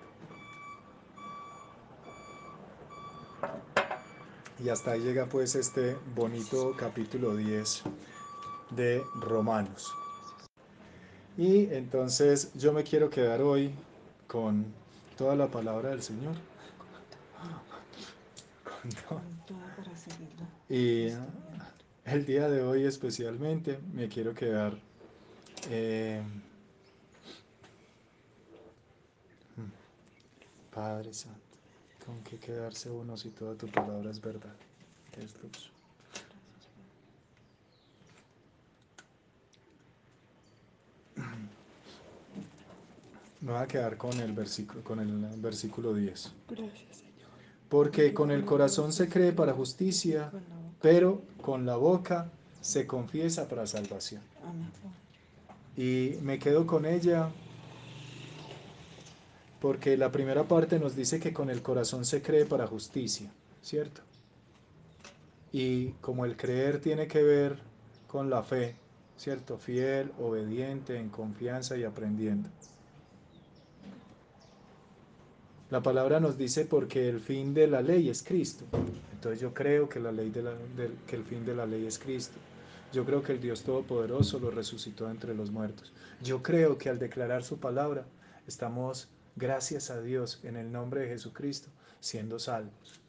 Y hasta ahí llega pues este bonito capítulo diez de Romanos. Y entonces yo me quiero quedar hoy con toda la palabra del Señor. Con todo. Con toda para seguirla. Y Estudiando. el día de hoy especialmente me quiero quedar eh, Padre Santo, con que quedarse uno si toda tu palabra es verdad, es luz. Me voy a quedar con el versículo, con el versículo diez. Gracias, Señor. Porque con el corazón se cree para justicia, pero con la boca se confiesa para salvación. Amén. Y me quedo con ella porque la primera parte nos dice que con el corazón se cree para justicia, ¿cierto? Y como el creer tiene que ver con la fe, ¿cierto? Fiel, obediente, en confianza y aprendiendo. La palabra nos dice porque el fin de la ley es Cristo. Entonces yo creo que, la ley de la, de, que el fin de la ley es Cristo. Yo creo que el Dios Todopoderoso lo resucitó entre los muertos. Yo creo que al declarar su palabra estamos, gracias a Dios, en el nombre de Jesucristo, siendo salvos.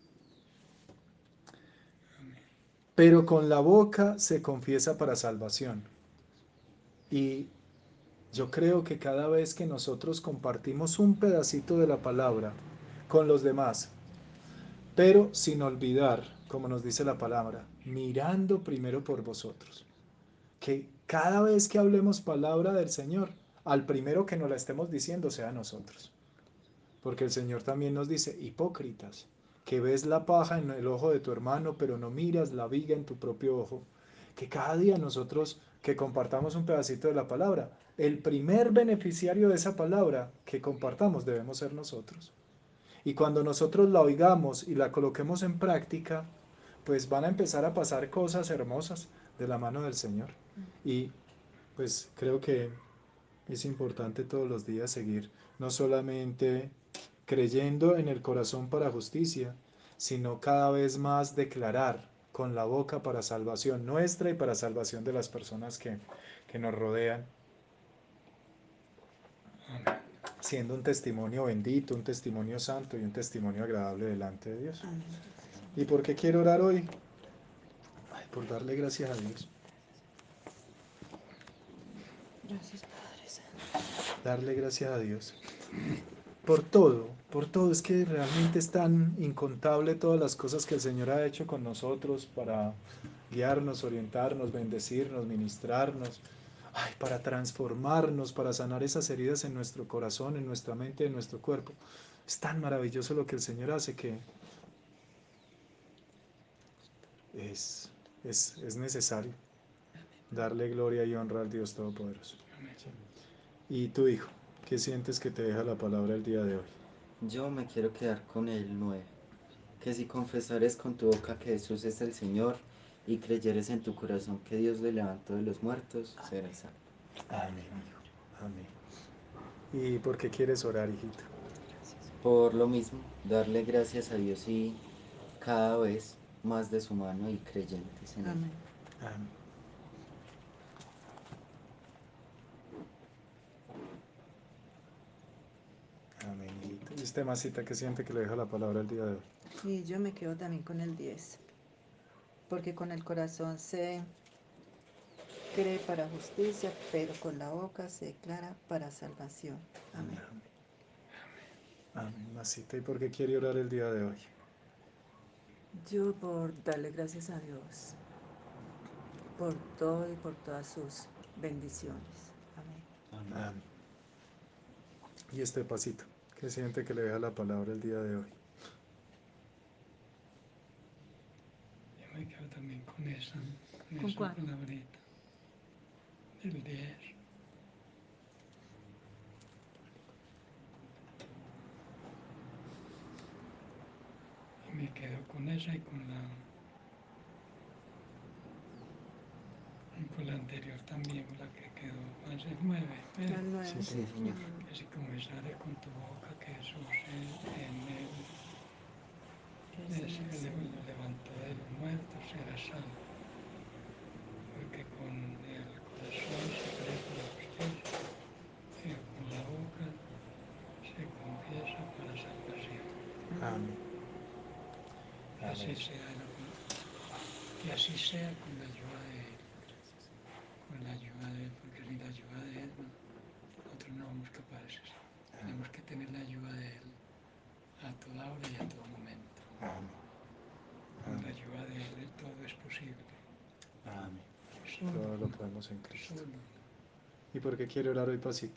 Pero con la boca se confiesa para salvación. Y yo creo que cada vez que nosotros compartimos un pedacito de la palabra con los demás, pero sin olvidar, como nos dice la palabra, mirando primero por vosotros, que cada vez que hablemos palabra del Señor, al primero que nos la estemos diciendo sea nosotros. Porque el Señor también nos dice, hipócritas, que ves la paja en el ojo de tu hermano, pero no miras la viga en tu propio ojo. Que cada día nosotros que compartamos un pedacito de la palabra, el primer beneficiario de esa palabra que compartamos debemos ser nosotros. Y cuando nosotros la oigamos y la coloquemos en práctica, pues van a empezar a pasar cosas hermosas de la mano del Señor. Y pues creo que es importante todos los días seguir, no solamente creyendo en el corazón para justicia, sino cada vez más declarar con la boca para salvación nuestra y para salvación de las personas que, que nos rodean, siendo un testimonio bendito, un testimonio santo y un testimonio agradable delante de Dios. Amén. ¿Y por qué quiero orar hoy? Ay, por darle gracias a Dios. Gracias, Padre Santo. Darle gracias a Dios. Por todo, por todo. Es que realmente es tan incontable todas las cosas que el Señor ha hecho con nosotros para guiarnos, orientarnos, bendecirnos, ministrarnos, ay, para transformarnos, para sanar esas heridas en nuestro corazón, en nuestra mente, en nuestro cuerpo. Es tan maravilloso lo que el Señor hace que es, es, es necesario darle gloria y honra al Dios Todopoderoso. Amén. ¿Sí? Y tu hijo, ¿qué sientes que te deja la palabra el día de hoy? Yo me quiero quedar con el nueve, que si confesares con tu boca que Jesús es el Señor y creyeres en tu corazón que Dios le levantó de los muertos, serás salvo. Amén, hijo. Amén. ¿Y por qué quieres orar, hijito? Por lo mismo, darle gracias a Dios y cada vez más de su mano y creyentes en Él. Amén. Amén. Amén, hijito. ¿Y usted, masita, qué siente que le deja la palabra el día de hoy? Y yo me quedo también con el diez, porque con el corazón se cree para justicia, pero con la boca se declara para salvación. Amén. Amén. Amén, masita. ¿Y por qué quiere orar el día de hoy? Yo por darle gracias a Dios por todo y por todas sus bendiciones. Amén. Amén. Y este pasito, ¿qué siente que le deja la palabra el día de hoy? Yo me quedo también con esa, con ¿Con esa cuál? palabrita del diez. Y me quedo con esa y con la, y con la anterior también, la que quedó, más el nueve. ¿Ves? El nueve. Sí, Sí, señor. Señor. Mm, Que si confesares con tu boca que Jesús es- en él es es- en el le- Señor. lo levantó de los muertos, serás salvo. Porque con el corazón se cree para justicia, pero con la boca se confiesa para salvación. Amén. Que así Amén. sea, lo con- que así sea con la ayuda de Él, con la ayuda de Él, porque sin la ayuda de Él no, nosotros no somos capaces. Tenemos que tener la ayuda de Él a toda hora y a todo momento. Amén. Con la Amén. ayuda de Él todo es posible. Amén. Solo Todo lo con podemos en Cristo. solo ¿Y por qué quiere orar hoy, pasito?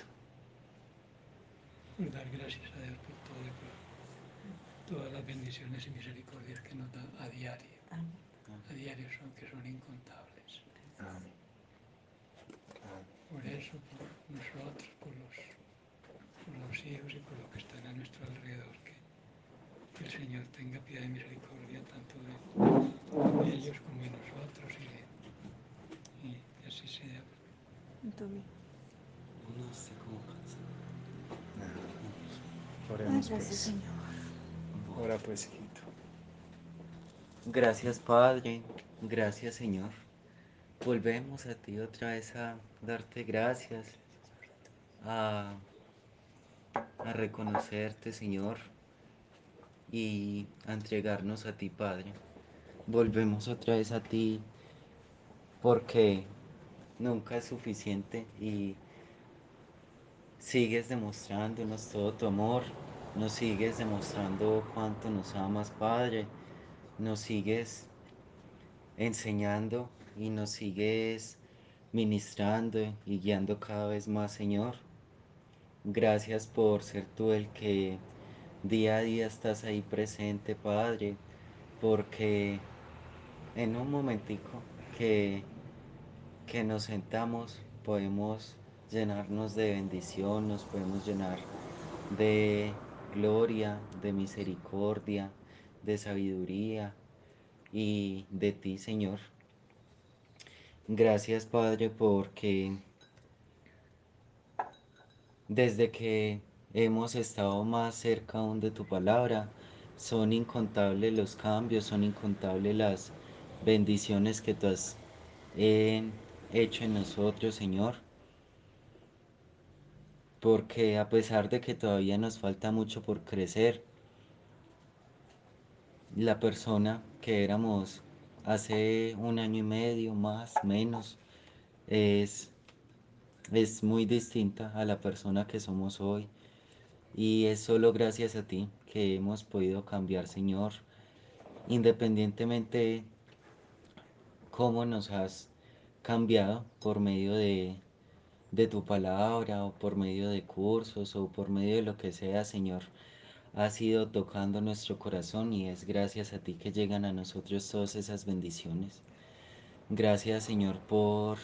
por dar gracias a Dios por todo y por todas las bendiciones y misericordias que nos da a diario. Amén. A diario son que son incontables. Amén. Por eso, por nosotros, por los, por los hijos y por los que están a nuestro alrededor, que, que el Señor tenga piedad y misericordia tanto de ellos como de nosotros y, de, y que así sea. Tommy. No sé cómo cansado. Ay, Oremos gracias, pues. Señor. Ora pues, hijito. Gracias, Padre. Gracias, Señor. Volvemos a ti otra vez a darte gracias, a, a reconocerte, Señor, y a entregarnos a ti, Padre. Volvemos otra vez a ti porque nunca es suficiente y sigues demostrándonos todo tu amor, nos sigues demostrando cuánto nos amas, Padre, nos sigues enseñando y nos sigues ministrando y guiando cada vez más, Señor. Gracias por ser tú el que día a día estás ahí presente, Padre, porque en un momentico que, que nos sentamos podemos llenarnos de bendición, nos podemos llenar de gloria, de misericordia, de sabiduría y de ti, Señor. Gracias, Padre, porque desde que hemos estado más cerca aún de tu palabra, son incontables los cambios, son incontables las bendiciones que tú has eh, hecho en nosotros, Señor. Porque a pesar de que todavía nos falta mucho por crecer, la persona que éramos hace un año y medio, más, menos, es, es muy distinta a la persona que somos hoy. Y es solo gracias a ti que hemos podido cambiar, Señor, independientemente cómo nos has cambiado por medio de, de tu palabra o por medio de cursos o por medio de lo que sea, Señor. Has ido tocando nuestro corazón y es gracias a ti que llegan a nosotros todas esas bendiciones. Gracias, Señor, por,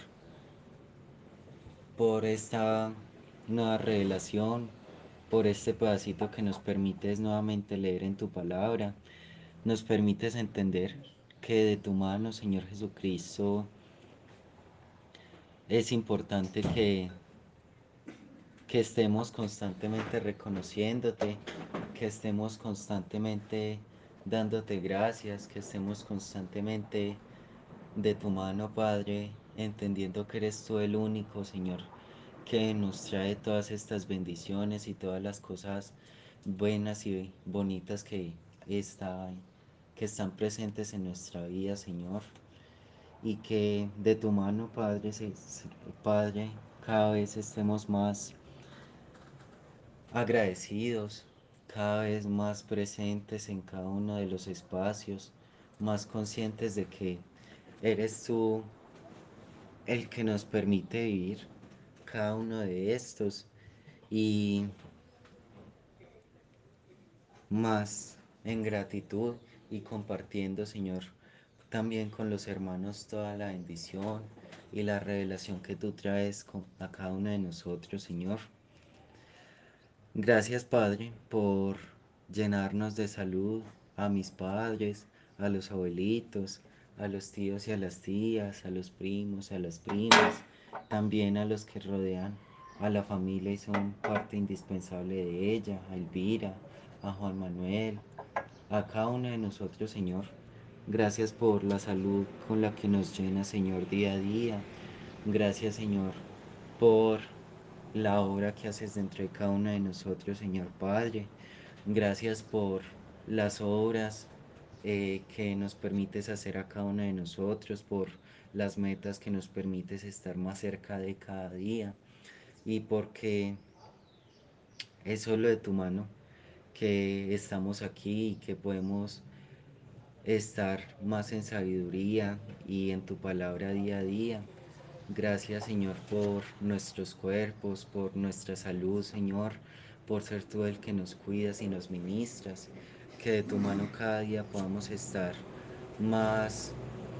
por esta nueva revelación, por este pedacito que nos permites nuevamente leer en tu palabra. Nos permites entender que de tu mano, Señor Jesucristo, es importante que, que estemos constantemente reconociéndote, que estemos constantemente dándote gracias, que estemos constantemente de tu mano, Padre, entendiendo que eres tú el único, Señor, que nos trae todas estas bendiciones y todas las cosas buenas y bonitas que están, que están presentes en nuestra vida, Señor. Y que de tu mano, Padre, se- se- Padre, cada vez estemos más agradecidos, cada vez más presentes en cada uno de los espacios, más conscientes de que eres tú el que nos permite vivir cada uno de estos y más en gratitud y compartiendo, Señor, también con los hermanos toda la bendición y la revelación que tú traes con- a cada uno de nosotros, Señor. Gracias, Padre, por llenarnos de salud a mis padres, a los abuelitos, a los tíos y a las tías, a los primos, a las primas, también a los que rodean a la familia y son parte indispensable de ella, a Elvira, a Juan Manuel, a cada uno de nosotros, Señor. Gracias por la salud con la que nos llena, Señor, día a día. Gracias, Señor, por la obra que haces dentro de cada uno de nosotros, Señor Padre. Gracias por las obras eh, que nos permites hacer a cada uno de nosotros, por las metas que nos permites estar más cerca de cada día y porque es solo de tu mano que estamos aquí y que podemos estar más en sabiduría y en tu palabra día a día. Gracias, Señor, por nuestros cuerpos, por nuestra salud, Señor, por ser tú el que nos cuidas y nos ministras, que de tu mano cada día podamos estar más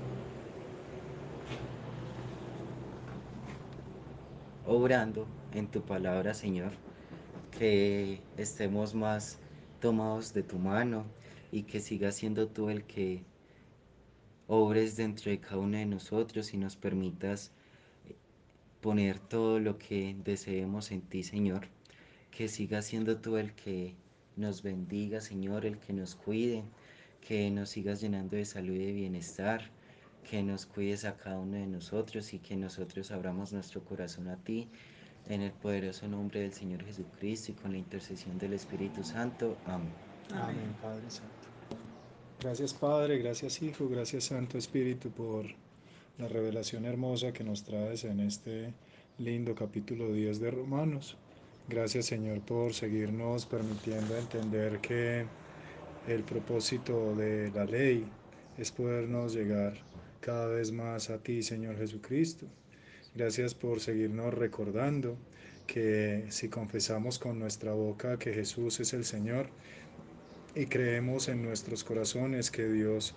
obrando en tu palabra, Señor, que estemos más tomados de tu mano y que sigas siendo tú el que obres dentro de cada uno de nosotros y nos permitas poner todo lo que deseemos en ti, Señor. Que siga siendo tú el que nos bendiga, Señor, el que nos cuide, que nos sigas llenando de salud y de bienestar, que nos cuides a cada uno de nosotros y que nosotros abramos nuestro corazón a ti, en el poderoso nombre del Señor Jesucristo y con la intercesión del Espíritu Santo. Amén. Amén. Amén, Padre Santo. Gracias, Padre, gracias, Hijo, gracias, Santo Espíritu, por la revelación hermosa que nos traes en este lindo capítulo diez de Romanos. Gracias, Señor, por seguirnos permitiendo entender que el propósito de la ley es podernos llegar cada vez más a ti, Señor Jesucristo. Gracias por seguirnos recordando que si confesamos con nuestra boca que Jesús es el Señor y creemos en nuestros corazones que Dios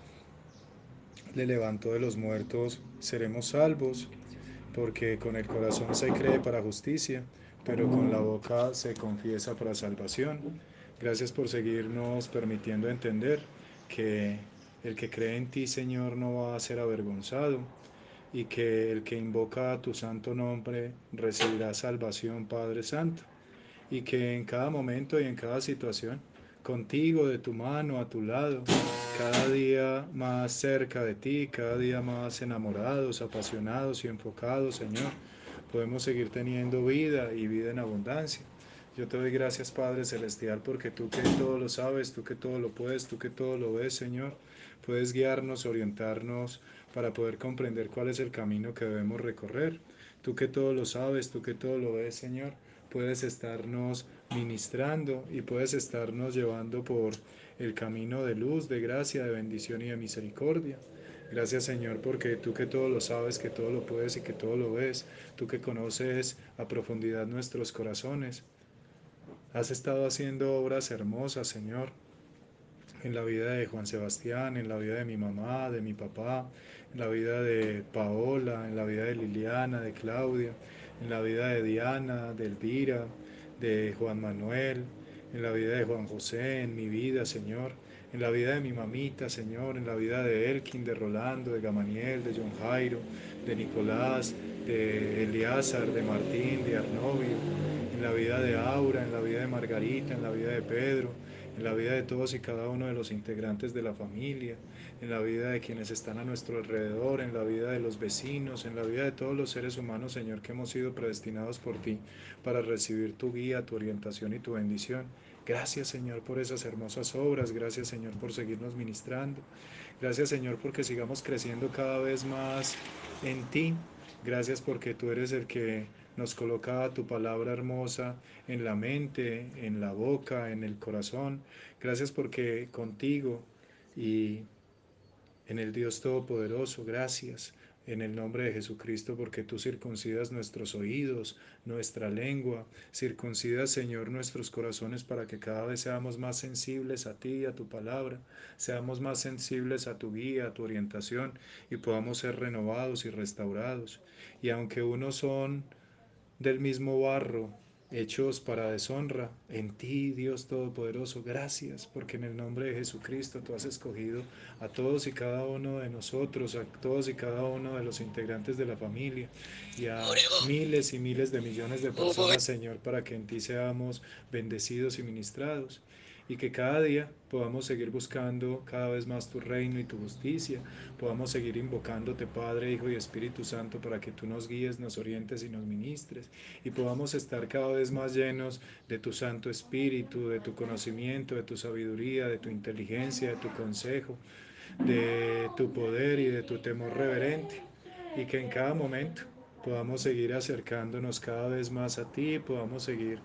le levantó de los muertos, seremos salvos, porque con el corazón se cree para justicia, pero con la boca se confiesa para salvación. Gracias por seguirnos permitiendo entender que el que cree en ti, Señor, no va a ser avergonzado y que el que invoca a tu santo nombre recibirá salvación, Padre Santo, y que en cada momento y en cada situación, contigo, de tu mano, a tu lado, cada día más cerca de ti, cada día más enamorados, apasionados y enfocados, Señor, podemos seguir teniendo vida y vida en abundancia. Yo te doy gracias, Padre Celestial, porque tú que todo lo sabes, tú que todo lo puedes, tú que todo lo ves, Señor, puedes guiarnos, orientarnos para poder comprender cuál es el camino que debemos recorrer. Tú que todo lo sabes, tú que todo lo ves, Señor, puedes estarnos ministrando y puedes estarnos llevando por el camino de luz, de gracia, de bendición y de misericordia. Gracias, Señor, porque tú que todo lo sabes, que todo lo puedes y que todo lo ves, tú que conoces a profundidad nuestros corazones, has estado haciendo obras hermosas, Señor, en la vida de Juan Sebastián, en la vida de mi mamá, de mi papá, en la vida de Paola, en la vida de Liliana, de Claudia, en la vida de Diana, de Elvira, de Juan Manuel, en la vida de Juan José, en mi vida, Señor, en la vida de mi mamita, Señor, en la vida de Elkin, de Rolando, de Gamaniel, de John Jairo, de Nicolás, de Eliazar, de Martín, de Arnovio, en la vida de Aura, en la vida de Margarita, en la vida de Pedro, en la vida de todos y cada uno de los integrantes de la familia, en la vida de quienes están a nuestro alrededor, en la vida de los vecinos, en la vida de todos los seres humanos, Señor, que hemos sido predestinados por ti para recibir tu guía, tu orientación y tu bendición. Gracias, Señor, por esas hermosas obras. Gracias, Señor, por seguirnos ministrando. Gracias, Señor, porque sigamos creciendo cada vez más en ti. Gracias porque tú eres el que nos coloca tu palabra hermosa en la mente, en la boca, en el corazón. Gracias porque contigo y en el Dios Todopoderoso, gracias. en el nombre de Jesucristo, porque tú circuncidas nuestros oídos, nuestra lengua, circuncidas, Señor, nuestros corazones para que cada vez seamos más sensibles a ti y a tu palabra, seamos más sensibles a tu guía, a tu orientación y podamos ser renovados y restaurados. Y aunque unos son del mismo barro, hechos para deshonra, en ti, Dios Todopoderoso, gracias, porque en el nombre de Jesucristo tú has escogido a todos y cada uno de nosotros, a todos y cada uno de los integrantes de la familia y a miles y miles de millones de personas, Señor, para que en ti seamos bendecidos y ministrados y que cada día podamos seguir buscando cada vez más tu reino y tu justicia, podamos seguir invocándote, Padre, Hijo y Espíritu Santo, para que tú nos guíes, nos orientes y nos ministres, y podamos estar cada vez más llenos de tu Santo Espíritu, de tu conocimiento, de tu sabiduría, de tu inteligencia, de tu consejo, de tu poder y de tu temor reverente, y que en cada momento podamos seguir acercándonos cada vez más a ti, podamos seguir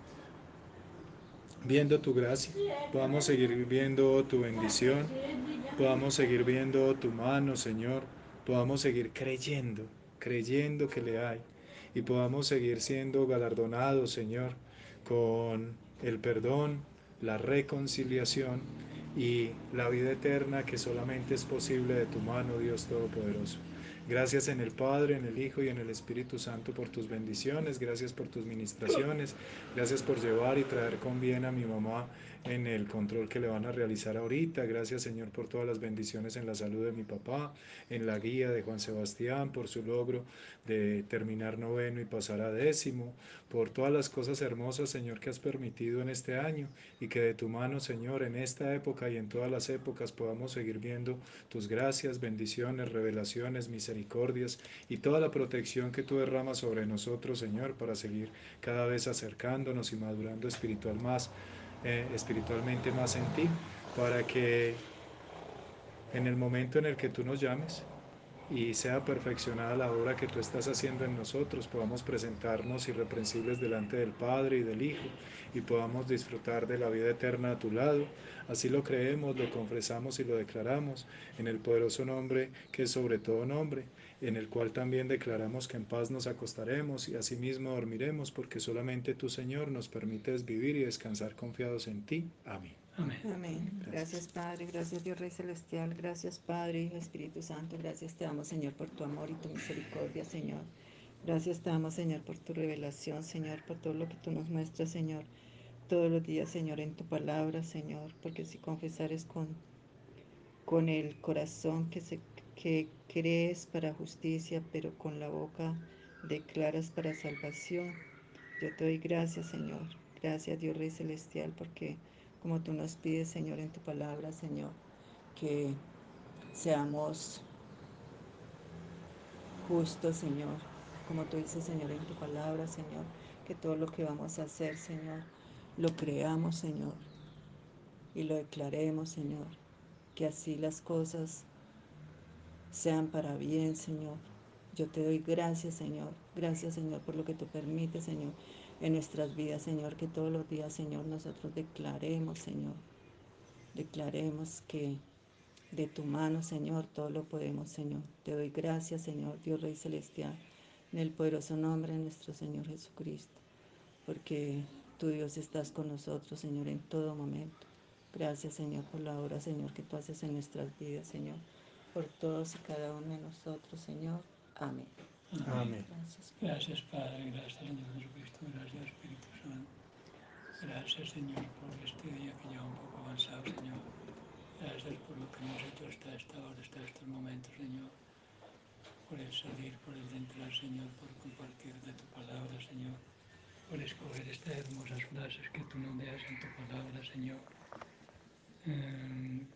viendo tu gracia, podamos seguir viendo tu bendición, podamos seguir viendo tu mano, Señor, podamos seguir creyendo, creyendo que le hay, y podamos seguir siendo galardonados, Señor, con el perdón, la reconciliación y la vida eterna que solamente es posible de tu mano, Dios Todopoderoso. Gracias en el Padre, en el Hijo y en el Espíritu Santo por tus bendiciones, gracias por tus ministraciones, gracias por llevar y traer con bien a mi mamá en el control que le van a realizar ahorita. Gracias, Señor, por todas las bendiciones en la salud de mi papá, en la guía de Juan Sebastián, por su logro de terminar noveno y pasar a décimo, por todas las cosas hermosas, Señor, que has permitido en este año y que de tu mano, Señor, en esta época y en todas las épocas podamos seguir viendo tus gracias, bendiciones, revelaciones, misericordias y toda la protección que tú derramas sobre nosotros, Señor, para seguir cada vez acercándonos y madurando espiritual más, eh, espiritualmente más en ti, para que en el momento en el que tú nos llames y sea perfeccionada la obra que tú estás haciendo en nosotros, podamos presentarnos irreprensibles delante del Padre y del Hijo y podamos disfrutar de la vida eterna a tu lado. Así lo creemos, lo confesamos y lo declaramos en el poderoso nombre que es sobre todo nombre, en el cual también declaramos que en paz nos acostaremos y asimismo dormiremos, porque solamente tú, Señor, nos permites vivir y descansar confiados en ti. Amén. Amén. Amén. Gracias, Padre. Gracias, Dios Rey Celestial. Gracias, Padre, Hijo, Espíritu Santo. Gracias te damos, Señor, por tu amor y tu misericordia, Señor. Gracias te damos, Señor, por tu revelación, Señor, por todo lo que tú nos muestras, Señor, todos los días, Señor, en tu palabra, Señor, porque si confesares con, con el corazón que, se, que crees para justicia, pero con la boca declaras para salvación. Yo te doy gracias, Señor. Gracias, Dios Rey Celestial, porque como tú nos pides, Señor, en tu palabra, Señor, que seamos justos, Señor. Como tú dices, Señor, en tu palabra, Señor, que todo lo que vamos a hacer, Señor, lo creamos, Señor, y lo declaremos, Señor. Que así las cosas sean para bien, Señor. Yo te doy gracias, Señor. Gracias, Señor, por lo que tú permites, Señor, en nuestras vidas, Señor. Que todos los días, Señor, nosotros declaremos, Señor. Declaremos que de tu mano, Señor, todo lo podemos, Señor. Te doy gracias, Señor, Dios Rey Celestial, en el poderoso nombre de nuestro Señor Jesucristo. Porque tú, Dios, estás con nosotros, Señor, en todo momento. Gracias, Señor, por la obra, Señor, que tú haces en nuestras vidas, Señor. Por todos y cada uno de nosotros, Señor. Amén. Amén. Gracias, Gracias, Padre. Gracias, Señor Jesucristo. Gracias, Espíritu Santo. Gracias, Señor, por este día que ya un poco avanzado, Señor. Gracias por lo que hemos hecho hasta esta hora, hasta estos momentos, Señor. Por el salir, por el de entrar, Señor, por compartir de tu palabra, Señor. Por escoger estas hermosas frases que tú nos dejas en tu palabra, Señor. Eh,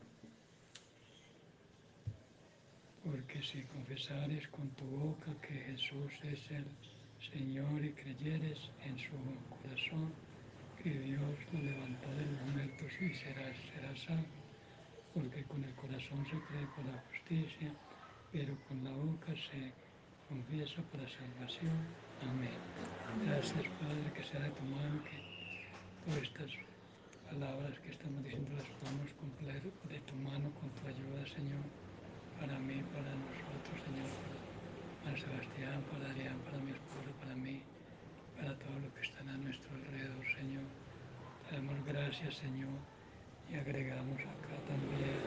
porque si confesares con tu boca que Jesús es el Señor y creyeres en su corazón que Dios lo levantó de los muertos y serás, serás salvo, porque con el corazón se cree para justicia, pero con la boca se confiesa para salvación. Amén. Gracias, Padre, que sea de tu mano, que todas estas palabras que estamos diciendo las podamos cumplir de tu mano, con tu ayuda, Señor, para mí, para nosotros, Señor, para para Sebastián, para Adrián, para mi esposa, para mí, para todos los que están a nuestro alrededor, Señor. Te damos gracias, Señor, y agregamos acá también,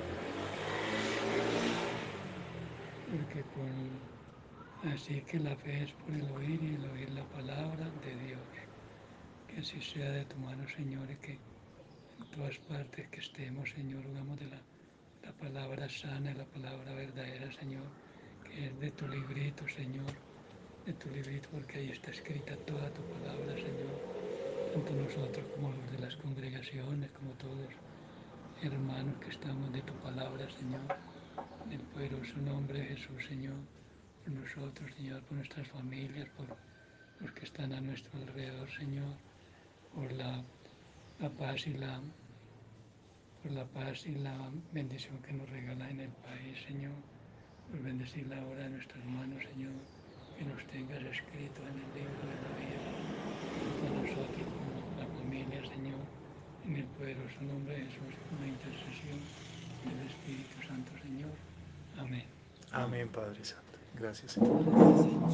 porque con así que la fe es por el oír y el oír la palabra de Dios. Que así sea de tu mano, Señor, y que en todas partes que estemos, Señor, hagamos de la, la palabra sana, la palabra verdadera, Señor, que es de tu librito, Señor, de tu librito, porque ahí está escrita toda tu palabra, Señor, tanto nosotros como los de las congregaciones, como todos hermanos que estamos de tu palabra, Señor, en el poderoso nombre de Jesús, Señor, por nosotros, Señor, por nuestras familias, por los que están a nuestro alrededor, Señor, por la, la paz y la, por la paz y la bendición que nos regala en el país, Señor, por bendecir la obra de nuestras manos, Señor, que nos tengas escritos en el libro de la vida, tanto a nosotros como a la familia, Señor, en el poderoso nombre de Jesús y con la intercesión del Espíritu Santo, Señor. Amén. Amén, Padre Santo. Gracias, Señor. Gracias, Señor.